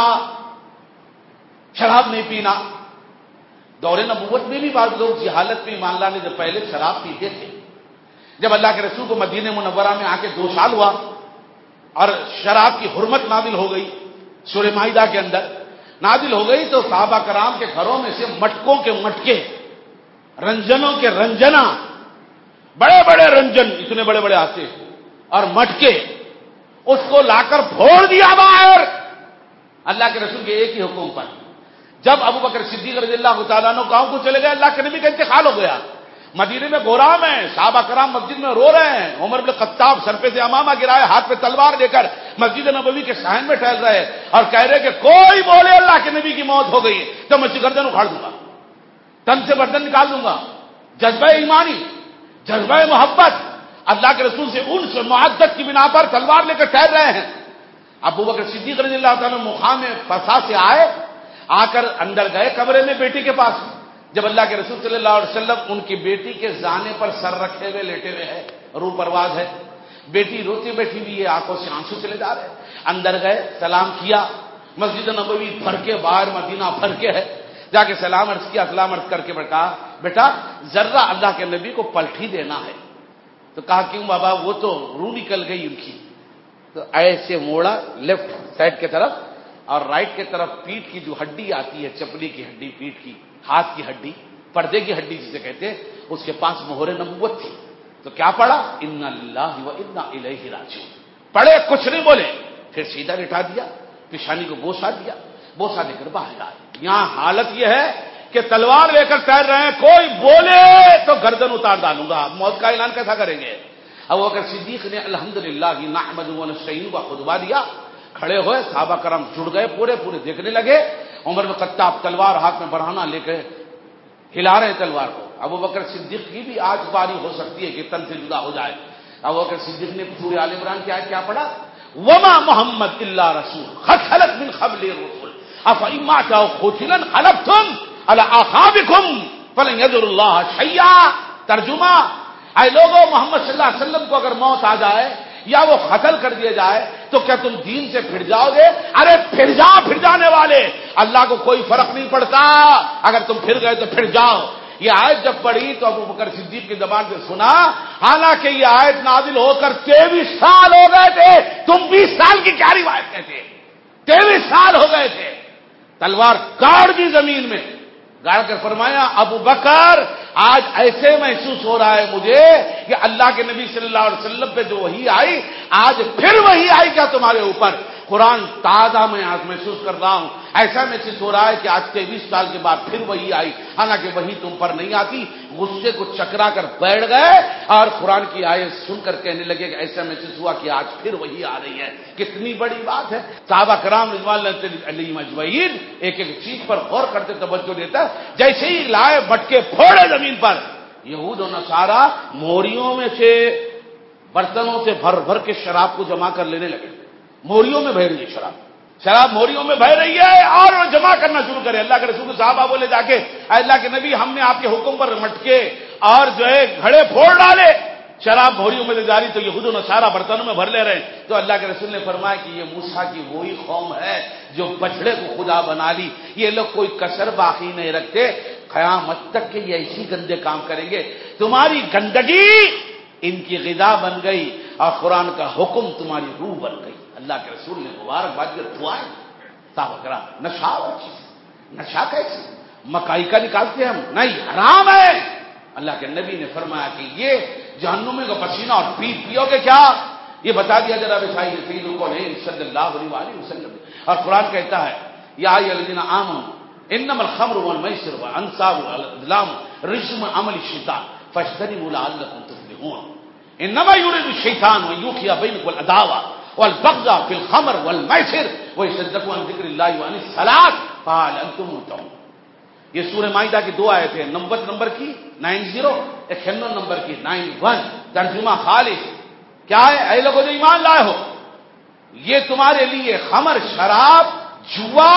شراب نہیں پینا۔ دور نبوت میں بھی بعض لوگ جی حالت میں ایمان لانے سے پہلے شراب پیتے تھے، جب اللہ کے رسول کو مدینہ منورہ میں آ کے دو سال ہوا اور شراب کی حرمت نازل ہو گئی، سورہ مائدہ کے اندر نازل ہو گئی، تو صحابہ کرام کے گھروں میں سے مٹکوں کے مٹکے، رنجنوں کے رنجنا، بڑے بڑے رنجن اتنے بڑے بڑے آتے اور مٹکے، اس کو لا کر پھوڑ دیا باہر اللہ کے رسول کے ایک ہی حکم پر۔ جب ابو بکر صدیق رضی اللہ تعالیٰ عنہ گاؤں کو چلے گئے، اللہ کے نبی کا انتقال ہو گیا، مدینے میں گورام ہے، صحابہ کرام مسجد میں رو رہے ہیں، عمر بن خطاب سر پہ سے امامہ گرائے، ہاتھ پہ تلوار لے کر مسجد نبوی کے صحن میں ٹہل رہے اور کہہ رہے کہ کوئی بولے اللہ کے نبی کی موت ہو گئی تو میں گردن اکھاڑ دوں گا، تن سے گردن نکال دوں گا۔ جذبہ ایمانی، جذبہ محبت، اللہ کے رسول سے ان سے معدت کی بنا پر تلوار لے کر ٹہل رہے ہیں۔ ابو بکر صدیق رضی اللہ تعالیٰ مقام فسا سے آئے، آ کر اندر گئے کمرے میں بیٹی کے پاس، جب اللہ کے رسول صلی اللہ علیہ وسلم ان کی بیٹی کے زانے پر سر رکھے ہوئے لیٹے ہوئے ہیں، روح پرواز ہے، بیٹی روتی بیٹھی ہوئی ہے، آنکھوں سے آنسو چلے جا رہے ہیں، اندر گئے، سلام کیا، مسجد نبوی بھر کے، باہر مدینہ بھر کے ہے، جا کے سلام عرض کیا، سلام عرض کر کے کہا بیٹا ذرہ اللہ کے نبی کو پلٹھی دینا ہے. تو کہا کیوں بابا؟ وہ تو روح نکل گئی ان کی. تو ایسے موڑا لیفٹ سائڈ کی طرف اور رائٹ کی طرف، پیٹ کی جو ہڈی آتی ہے، چپلی کی ہڈی، پیٹ کی، ہاتھ کی ہڈی، پردے کی ہڈی جسے کہتے ہیں، اس کے پاس مہر نبوت تھی. تو کیا پڑھا؟ انا للہ و انا الیہ راجعون. پڑھے، کچھ نہیں بولے، پھر سیدھا لٹا دیا، پیشانی کو بوسا دیا، بوسا دے کر باہر آئے. یہاں حالت یہ ہے کہ تلوار لے کر تیر رہے ہیں، کوئی بولے تو گردن اتار ڈالوں گا. موت کا اعلان کیسا کریں گے؟ ابو بکر صدیق نے الحمدللہ نحمدہ و نستعینہ کا خطبہ دیا، کھڑے ہوئے، صحابہ کرام جڑ گئے، پورے پورے دیکھنے لگے. عمر بن خطاب تلوار ہاتھ میں برہنہ لے کے ہلا رہے تلوار کو. ابو بکر صدیق کی بھی آج باری ہو سکتی ہے کہ تن سے جدا ہو جائے. ابو بکر صدیق نے سورہ آل عمران کی آیت کیا پڑھا؟ وما محمد الا رسول قد خلت من قبلہ الرسل افإن مات أو قتل انقلبتم على أعقابكم فلن يضروا الله شيئا. ترجمہ، اے لوگوں، محمد صلی اللہ علیہ وسلم کو اگر موت آ جائے یا وہ قتل کر دیا جائے تو کیا تم دین سے پھر جاؤ گے؟ ارے پھر جا، پھر جانے والے، اللہ کو کوئی فرق نہیں پڑتا، اگر تم پھر گئے تو پھر جاؤ. یہ آیت جب پڑھی تو ابو بکر صدیق کی زبان سے سنا، حالانکہ یہ آیت نازل ہو کر تیئیس سال ہو گئے تھے. تم بیس سال کی کیا روایت کہتے؟ تیئیس سال ہو گئے تھے. تلوار گاڑ دی زمین میں، گاڑ کر فرمایا ابو بکر آج ایسے محسوس ہو رہا ہے مجھے کہ اللہ کے نبی صلی اللہ علیہ وسلم پہ جو وحی آئی آج پھر وحی آئی کیا تمہارے اوپر؟ قرآن تازہ میں آج محسوس کر رہا ہوں، ایسا محسوس ہو رہا ہے کہ آج تیئیس سال کے بعد پھر وحی آئی، حالانکہ وحی تم پر نہیں آتی. غصے کو چکرا کر بیٹھ گئے اور قرآن کی آیت سن کر کہنے لگے کہ ایسا محسوس ہوا کہ آج پھر وحی آ رہی ہے. کتنی بڑی بات ہے. صحابہ کرام رضوان اللہ علیہم اجمعین ایک ایک چیز پر غور کرتے، توجہ دیتا. جیسے ہی لائے بٹکے پھوڑے زمین پر، یہود و نصارہ موریوں میں سے، برتنوں سے بھر بھر کے شراب کو جمع کر لینے لگے. موریوں میں بہ رہی ہے شراب، شراب موریوں میں بہ رہی ہے اور وہ جمع کرنا شروع کرے. اللہ کے رسول کو صحابہ بولے جا کے، اے اللہ کے نبی، ہم نے آپ کے حکم پر مٹکے اور جو ہے گھڑے پھوڑ ڈالے، شراب موریوں میں سے جاری، تو یہود و نصارہ برتنوں میں بھر لے رہے ہیں. تو اللہ کے رسول نے فرمایا کہ یہ موسیٰ کی وہی قوم ہے جو بچڑے کو خدا بنا لی. یہ لوگ کوئی کسر باقی نہیں رکھتے، قیامت تک کے یہ ایسی گندے کام کریں گے. تمہاری گندگی ان کی غذا بن گئی اور قرآن کا حکم تمہاری روح بن گئی. اللہ کے رسول نے مبارکباد کی دعائیں. صاحب کرام، نشہ اور چیز، نشہ کیسی؟ مکائی کا نکالتے ہیں ہم؟ نہیں، حرام ہے. اللہ کے نبی نے فرمایا کہ یہ جہنمی کا پسینہ اور پیپ پیو گے کیا؟ یہ بتا دیا جناب سید سید القولین صلی اللہ علیہ وسلم. اور قرآن کہتا ہے یا ایھا الذین آمنوا انما الخمر والمیسر والانصاب والازلام رجس من عمل الشیطان فاجتنبوه لعلکم تفلحون. انما یرید الشیطان ان یوقع بینکم العداوۃ والبغضاء فی الخمر والمیسر ویصدکم عن ذکر اللہ وعن الصلاۃ فہل انتم منتہون. یہ سورہ مائدہ کی دو آیتیں، نمبر نمبر کی نائن زیرو، اکیانوے نمبر کی نائن ون. ترجمہ خالص کیا ہے؟ اے لوگوں جو ایمان لائے ہو، یہ تمہارے لیے خمر، شراب، جوا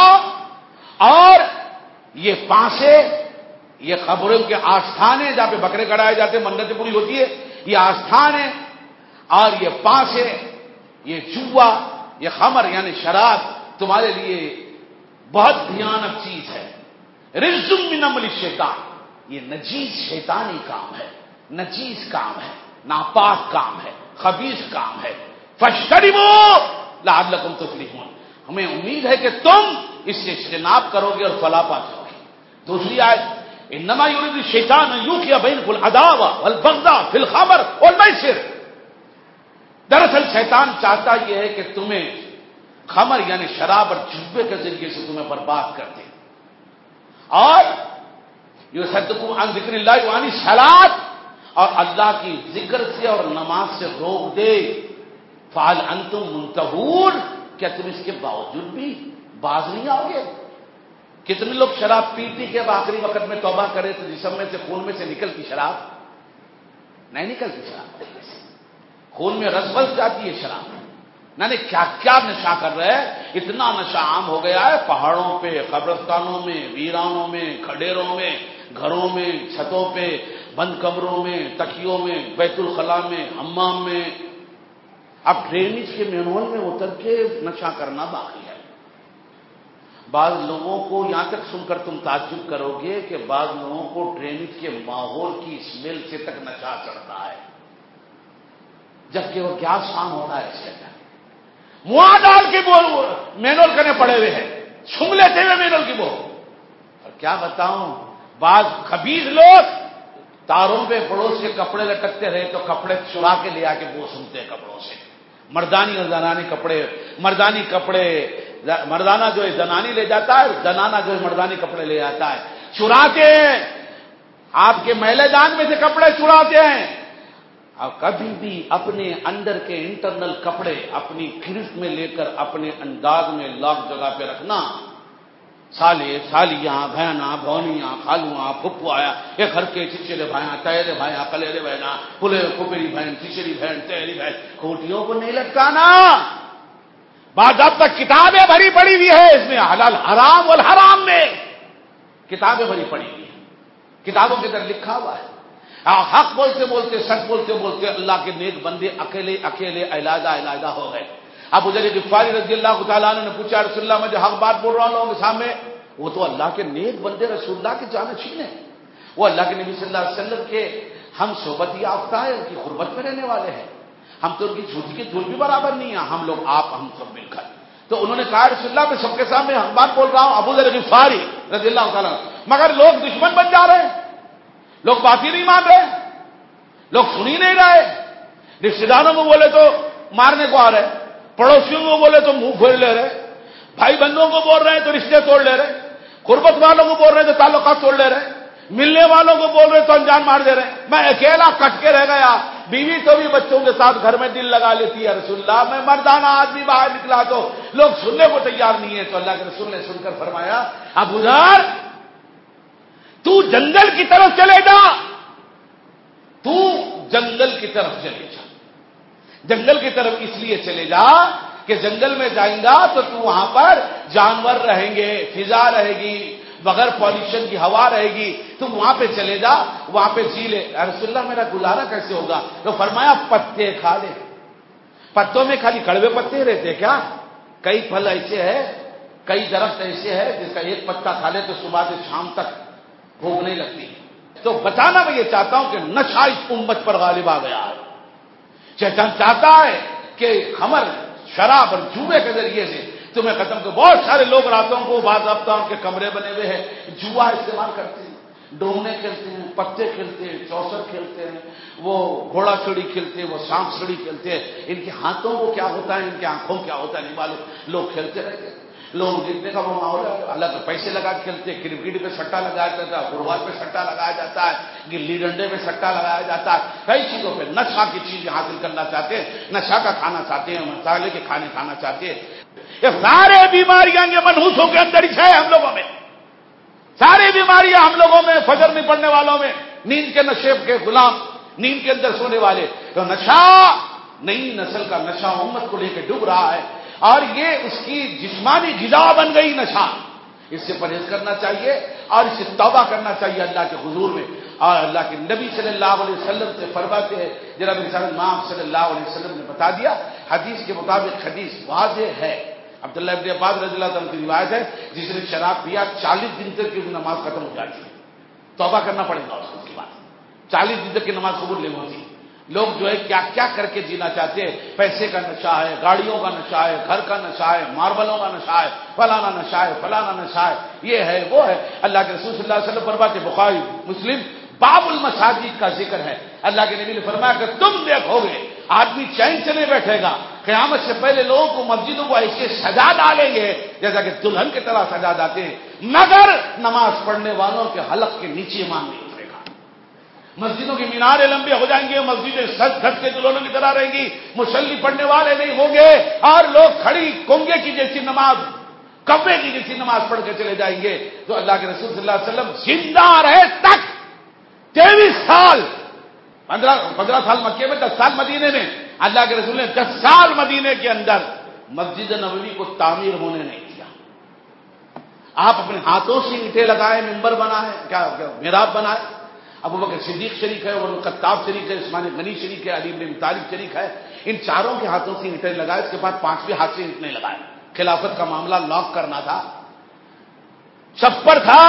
اور یہ پانسے، یہ قبروں کے آستانے جہاں پہ بکرے کڑائے جاتے ہیں، منتیں پوری ہوتی ہے، یہ آستان ہے. اور یہ پانسے، یہ جوا، یہ خمر یعنی شراب تمہارے لیے بہت بھیانک چیز ہے. رجس من عمل الشیطان، یہ نجیس شیطانی کام ہے، نجیس کام ہے، ناپاک کام ہے، خبیث کام ہے. فاجتنبوه لعلکم تفلحون. ہمیں امید ہے کہ تم اس سے اجتناب کرو گے اور فلاح پا جاؤ گے. دوسری آیت انما یرید الشیطان ان یوقع بینکم العداوۃ والبغضاء فی الخمر والمیسر. دراصل شیطان چاہتا یہ ہے کہ تمہیں خمر یعنی شراب اور جوے کے ذریعے سے تمہیں برباد کر دے اور یصدکم عن ذکر اللہ وعن الصلاۃ، اور اللہ کی ذکر سے اور نماز سے روک دے. فہل انتم منتہون، کیا تم اس کے باوجود بھی باز نہیں آؤ گے؟ کتنے لوگ شراب پی پی کے آخری وقت میں توبہ کرے تو جسم میں سے، خون میں سے نکلتی شراب نہیں نکلتی. شراب خون میں رس بس جاتی ہے شراب. نہ نہیں کیا کیا نشہ کر رہے ہیں. اتنا نشہ عام ہو گیا ہے، پہاڑوں پہ، قبرستانوں میں، ویرانوں میں، کھڈیروں میں گھروں میں، چھتوں پہ، بند کمروں میں، تکیوں میں، بیت الخلاء میں، حمام میں، اب ڈرینیج کے مینول میں اتر کے نشہ کرنا باقی ہے۔ بعض لوگوں کو یہاں تک سن کر تم تعجب کرو گے کہ بعض لوگوں کو ڈرینیج کے ماحول کی اسمیل سے تک نشہ چڑھتا ہے، جبکہ وہ گیس فارم ہوتا ہے اس کے اندر، مواں ڈال کے وہ مینول کرنے پڑے ہوئے ہیں، چھم لیتے ہوئے مینول کی وہ۔ اور کیا بتاؤں، بعض خبیث لوگ تاروں پہ پڑوس کے کپڑے لٹکتے رہے تو کپڑے چرا کے لے آ کے وہ سنتے ہیں کپڑوں سے، مردانی اور زنانی کپڑے، مردانی کپڑے مردانہ جو ہے زنانی لے جاتا ہے، زنانہ جو ہے مردانی کپڑے لے آتا ہے، چراتے ہیں، آپ کے میلے دان میں سے کپڑے چراتے ہیں۔ اور کبھی بھی اپنے اندر کے انٹرنل کپڑے اپنی گرفت میں لے کر اپنے انداز میں لاک جگہ پہ رکھنا، سالے سالیاں، بہنا بھونیاں، خالواں، پھپھو آیا، یہ گھر کے چچرے بھائیاں، تیرے بھائیاں، کلیرے بہنا، پھلے پھپھری بہن، چچری بہن، تیری بہن، کھوٹیوں کو نہیں لٹکانا۔ بعد اب تک کتابیں بھری پڑی ہوئی ہے اس میں، حلال حرام والحرام میں کتابیں بھری پڑی ہوئی ہیں، کتابوں کے اندر لکھا ہوا ہے۔ حق بولتے بولتے، سچ بولتے بولتے اللہ کے نیک بندے اکیلے اکیلے علیحدہ علیحدہ ہو گئے۔ ابو ذر غفاری رضی اللہ تعالیٰ عنہ نے پوچھا، رسول اللہ میں جو حق بات بول رہا ہوں لوگوں کے سامنے، وہ تو اللہ کے نیک بندے رسول اللہ کے جانشین ہیں، وہ اللہ کے نبی صلی اللہ علیہ وسلم کے ہم صحبت یافتہ ہیں، ان کی قربت میں رہنے والے ہیں، ہم تو ان کی جھوٹ کی دھول بھی برابر نہیں ہیں، ہم لوگ آپ ہم سب مل کر۔ تو انہوں نے کہا رسول اللہ میں سب کے سامنے حق بات بول رہا ہوں، ابو ذر غفاری رضی اللہ تعالیٰ عنہ، مگر لوگ دشمن بن جا رہے ہیں، لوگ بات ہی نہیں مان رہے، لوگ سن ہی نہیں رہے، رشتے داروں کو بولے تو مارنے کو آ رہے، پڑوسیوں کو بولے تو منہ پھیر لے رہے، بھائی بندوں کو بول رہے ہیں تو رشتے توڑ لے رہے، قربت والوں کو بول رہے ہیں تو تعلقات توڑ لے رہے، ملنے والوں کو بول رہے تو انجان مار دے رہے۔ میں اکیلا کٹ کے رہ گیا، بیوی تو بھی بچوں کے ساتھ گھر میں دل لگا لیتی ہے رسول اللہ، میں مردانہ آدمی باہر نکلا تو لوگ سننے کو تیار نہیں ہے۔ تو اللہ کے رسول نے سن کر فرمایا، ابو ذر تو جنگل کی طرف چلے جا، تو جنگل کی طرف چلے جا، جنگل کی طرف اس لیے چلے جا کہ جنگل میں جائیں گا تو تو وہاں پر جانور رہیں گے، فضا رہے گی، بغیر پالیوشن کی ہوا رہے گی، تو وہاں پہ چلے جا، وہاں پہ جی لے۔ رسول اللہ میرا گزارا کیسے ہوگا؟ تو فرمایا پتے کھا لے۔ پتوں میں خالی کڑوے پتے رہتے کیا؟ کئی پھل ایسے ہیں، کئی درخت ایسے ہیں جس کا ایک پتا کھا لے تو صبح سے شام تک بھوک نہیں لگتی۔ تو بتانا میں یہ چاہتا ہوں کہ نشہ اس امت پر غالب آ گیا ہے۔ شیطان چاہتا ہے کہ خمر، شراب اور جوئے کے ذریعے سے تمہیں ختم کر۔ بہت سارے لوگ راتوں کو بعض رابطہ ان کے کمرے بنے ہوئے ہیں، جوا استعمال کرتے ہیں، ڈومنے کھیلتے ہیں، پتے کھیلتے ہیں، چوسر کھیلتے ہیں، وہ گھوڑا سڑی کھیلتے ہیں، وہ سانپ سڑی کھیلتے ہیں۔ ان کے ہاتھوں کو کیا ہوتا ہے، ان کے آنکھوں کیا ہوتا ہے نہیں معلوم، لوگ کھیلتے رہتے ہیں۔ لوگ جیتنے کا وہ ماحول ہے، الگ پیسے لگا کھیلتے ہیں، کرکٹ پہ سٹا لگایا جاتا ہے، فٹ بال پہ سٹا لگایا جاتا ہے، گلی ڈنڈے پہ سٹا لگایا جاتا ہے، کئی چیزوں پہ نشہ کی چیزیں حاصل کرنا چاہتے ہیں، نشہ کا کھانا چاہتے ہیں، مسالے کے کھانے کھانا چاہتے ہیں۔ یہ سارے بیماریاں یہ منحوسوں کے اندر ہی ہے ہم لوگوں میں، ساری بیماریاں ہم لوگوں میں، فجر نہیں پڑنے والوں میں، نیند کے نشے کے غلام، نیند کے اندر سونے والے۔ تو نشہ نئی نسل کا نشہ امت کو لے کے ڈوب رہا ہے، اور یہ اس کی جسمانی غذا بن گئی نشہ۔ اس سے پرہیز کرنا چاہیے اور اس سے توبہ کرنا چاہیے اللہ کے حضور میں۔ اور اللہ کے نبی صلی اللہ علیہ وسلم سے فرماتے ہیں، جناب رسول اللہ صلی اللہ علیہ وسلم نے بتا دیا، حدیث کے مطابق حدیث واضح ہے، عبداللہ ابن عباس رضی اللہ عنہ کی روایت ہے، جس نے شراب پیا چالیس دن تک کی نماز ختم ہو جاتی ہے، توبہ کرنا پڑے گا اس کے بعد، چالیس دن تک کی نماز قبول نہیں ہوتی۔ لوگ جو ہے کیا کیا کر کے جینا چاہتے ہیں، پیسے کا نشہ ہے، گاڑیوں کا نشہ ہے، گھر کا نشہ ہے، ماربلوں کا نشہ ہے، فلانا نشہ ہے، فلانا نشہ ہے، یہ ہے وہ ہے۔ اللہ کے رسول صلی اللہ علیہ وسلم فرماتے، بخاری مسلم باب المساجد کا ذکر ہے، اللہ کے نبی نے فرمایا کہ تم دیکھو گے آدمی چین سے نہیں بیٹھے گا، قیامت سے پہلے لوگوں کو مسجدوں کو ایسے سجا ڈالیں گے جیسا کہ دلہن کی طرح سجا جاتے ہیں، مگر نماز پڑھنے والوں کے حلق کے نیچے مان نہیں اترے گا۔ مسجدوں کی میناریں لمبے ہو جائیں گے، مسجدیں سج دھج کے دلہنوں کی طرح رہیں گی، مصلی پڑھنے والے نہیں ہوں گے، اور لوگ کھڑی کنگے کی جیسی نماز، کبے کی جیسی نماز پڑھ کے چلے جائیں گے۔ تو اللہ کے رسول صلی اللہ علیہ وسلم زندہ رہے تک تیئیس سال، پندرہ پندرہ سال مکے میں، دس سال مدینے میں، اللہ کے رسول نے دس سال مدینے کے اندر مسجد نبوی کو تعمیر ہونے نہیں دیا۔ آپ اپنے ہاتھوں سے اینٹیں لگائے، ممبر بنائے، کیا محراب بنائے. ابو بکر صدیق شریک ہے، عمر بن خطاب شریک ہے، عثمان غنی شریک ہے، علی بن ابی طالب شریک ہے. ان چاروں کے ہاتھوں سے اینٹیں لگائے، اس کے بعد پانچویں ہاتھ سے اینٹیں لگائے. خلافت کا معاملہ لاک کرنا تھا. چھپر تھا،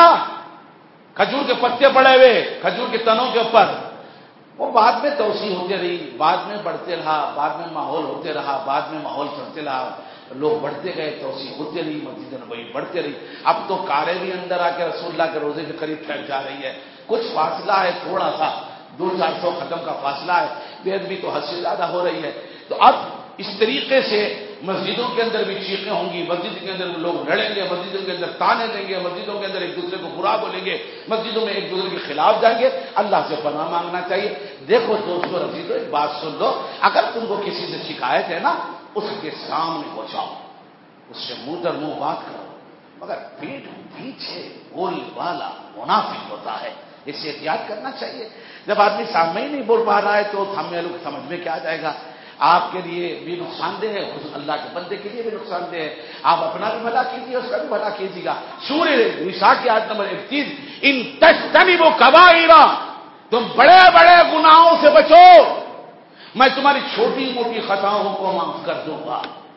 کھجور کے پتے پڑے ہوئے کھجور کے تنوں کے اوپر. وہ بعد میں توسیع ہوتی رہی، بعد میں بڑھتے رہا، بعد میں ماحول ہوتے رہا، بعد میں ماحول چلتے رہا، لوگ بڑھتے گئے، توسیع ہوتے رہی، مسجد نبوی بڑھتے رہی. اب تو کاریں بھی اندر آ کے رسول اللہ کے روزے کے قریب پھیل جا رہی ہے. کچھ فاصلہ ہے، تھوڑا سا دو چار سو قدم کا فاصلہ ہے، بےد بھی تو حد سے زیادہ ہو رہی ہے. تو اب اس طریقے سے مسجدوں کے اندر بھی چیخیں ہوں گی، مسجد کے اندر لوگ لڑیں گے، مسجدوں کے اندر تانے دیں گے، مسجدوں کے اندر ایک دوسرے کو برا بولیں گے، مسجدوں میں ایک دوسرے کے خلاف جائیں گے. اللہ سے پناہ مانگنا چاہیے. دیکھو دوستو عزیزو، ایک بات سن لو، اگر تم کو کسی سے شکایت ہے نا، اس کے سامنے ہو جاؤ، اس سے منہ در منہ بات کرو، مگر پیٹ پیچھے بول والا منافق ہوتا ہے، اس سے احتیاط کرنا چاہیے. جب آدمی سامنے ہی نہیں بول پا رہا ہے تو ہم لوگ سمجھ میں کیا جائے گا. آپ کے لیے بھی نقصان دہ ہے، اللہ کے بندے کے لیے بھی نقصان دہ ہے. آپ اپنا بھی بھلا کیجیے، اس کا بھی بھلا کیجیے گا. سورہ نساء کی آیت نمبر اکتیس، ان تجتنبوا کبائر، تم بڑے بڑے گناہوں سے بچو، میں تمہاری چھوٹی موٹی خطاؤں کو معاف کر دوں گا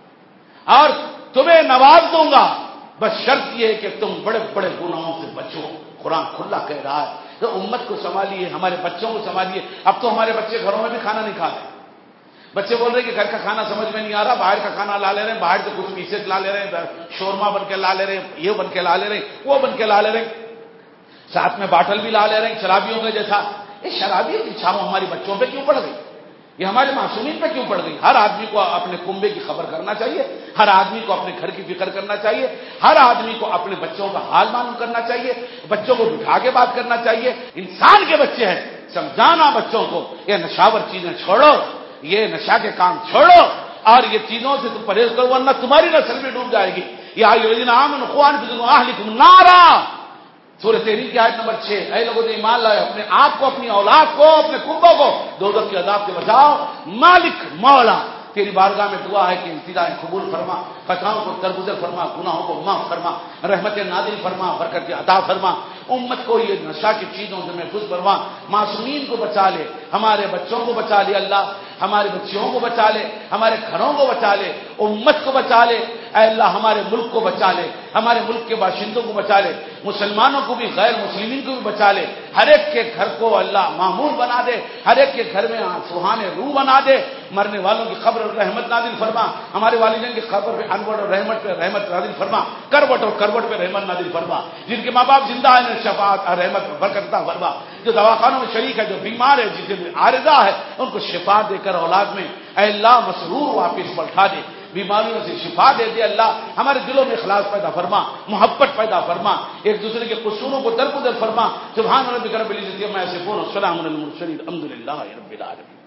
اور تمہیں نواز دوں گا، بس شرط یہ ہے کہ تم بڑے بڑے گناہوں سے بچو. قرآن کھلا کہہ رہا ہے. تو امت کو سنبھالیے، ہمارے بچوں کو سنبھالیے. اب تو ہمارے بچے گھروں میں بھی کھانا نہیں کھا رہے. بچے بول رہے ہیں کہ گھر کا کھانا سمجھ میں نہیں آ رہا، باہر کا کھانا لا لے رہے ہیں، باہر سے کچھ پیسز لا لے رہے ہیں، شورما بن کے لا لے رہے ہیں، یہ بن کے لا لے رہے ہیں، وہ بن کے لا لے رہے ہیں، ساتھ میں باٹل بھی لا لے رہے ہیں شرابیوں کے جیسا. یہ شرابیوں کی چھاؤں ہماری بچوں پہ کیوں پڑ گئی؟ یہ ہمارے معصومین پہ کیوں پڑ گئی؟ ہر آدمی کو اپنے کنبے کی خبر کرنا چاہیے، ہر آدمی کو اپنے گھر کی فکر کرنا چاہیے، ہر آدمی کو اپنے بچوں کا حال معلوم کرنا چاہیے، بچوں کو بٹھا کے بات کرنا چاہیے. انسان کے بچے ہیں، سمجھانا بچوں کو یہ نشاور چیزیں چھوڑو، یہ نشا کے کام چھوڑو اور یہ چیزوں سے تم پرہیز کرو ورنہ تمہاری نسل بھی ڈوب جائے گی. یا الذین آمنوا قوا انفسکم واہلکم نارا، سورہ تحریم کی آیت نمبر چھ. اے لوگوں نے ایمان لائے، اپنے آپ کو، اپنی اولاد کو، اپنے کنبوں کو دوزخ کے عذاب سے بچاؤ. مالک مولا تیری بارگاہ میں دعا ہے کہ ابتدائیں قبول فرما، خطاؤں کو درگزر فرما، گناہوں کو معاف فرما، رحمت نازل فرما، برکت عطا فرما. امت کو یہ نشہ کی چیزوں سے محفوظ فرما، معصومین کو بچا لے، ہمارے بچوں کو بچا لے اللہ، ہمارے بچیوں کو بچا لے، ہمارے گھروں کو بچا لے، امت کو بچا لے. اے اللہ ہمارے ملک کو بچا لے، ہمارے ملک کے باشندوں کو بچا لے، مسلمانوں کو بھی غیر مسلمین کو بھی بچا لے. ہر ایک کے گھر کو اللہ معمول بنا دے، ہر ایک کے گھر میں سہانے روح بنا دے. مرنے والوں کی قبر اور رحمت نازل فرما، ہمارے والدین کی قبر پہ انور اور رحمت پہ رحمت نازل فرما، کروٹ اور کروٹ پہ رحمت نازل فرما. جن کے ماں باپ زندہ ہیں شفاعت اور رحمت برکت عطا فرما. جو دواخانوں میں شریک ہے، جو بیمار ہے، جس میں عارضہ ہے، ان کو شفا دے کر اولاد میں اے اللہ مسرور واپس پلٹا دے، بیماریوں سے شفا دے دے. اللہ ہمارے دلوں میں اخلاص پیدا فرما، محبت پیدا فرما، ایک دوسرے کے قصوروں کو درگزر فرما. سبحان ربک رب العزت عما یصفون، والسلام علی المرسلین، الحمد للہ رب العالمین.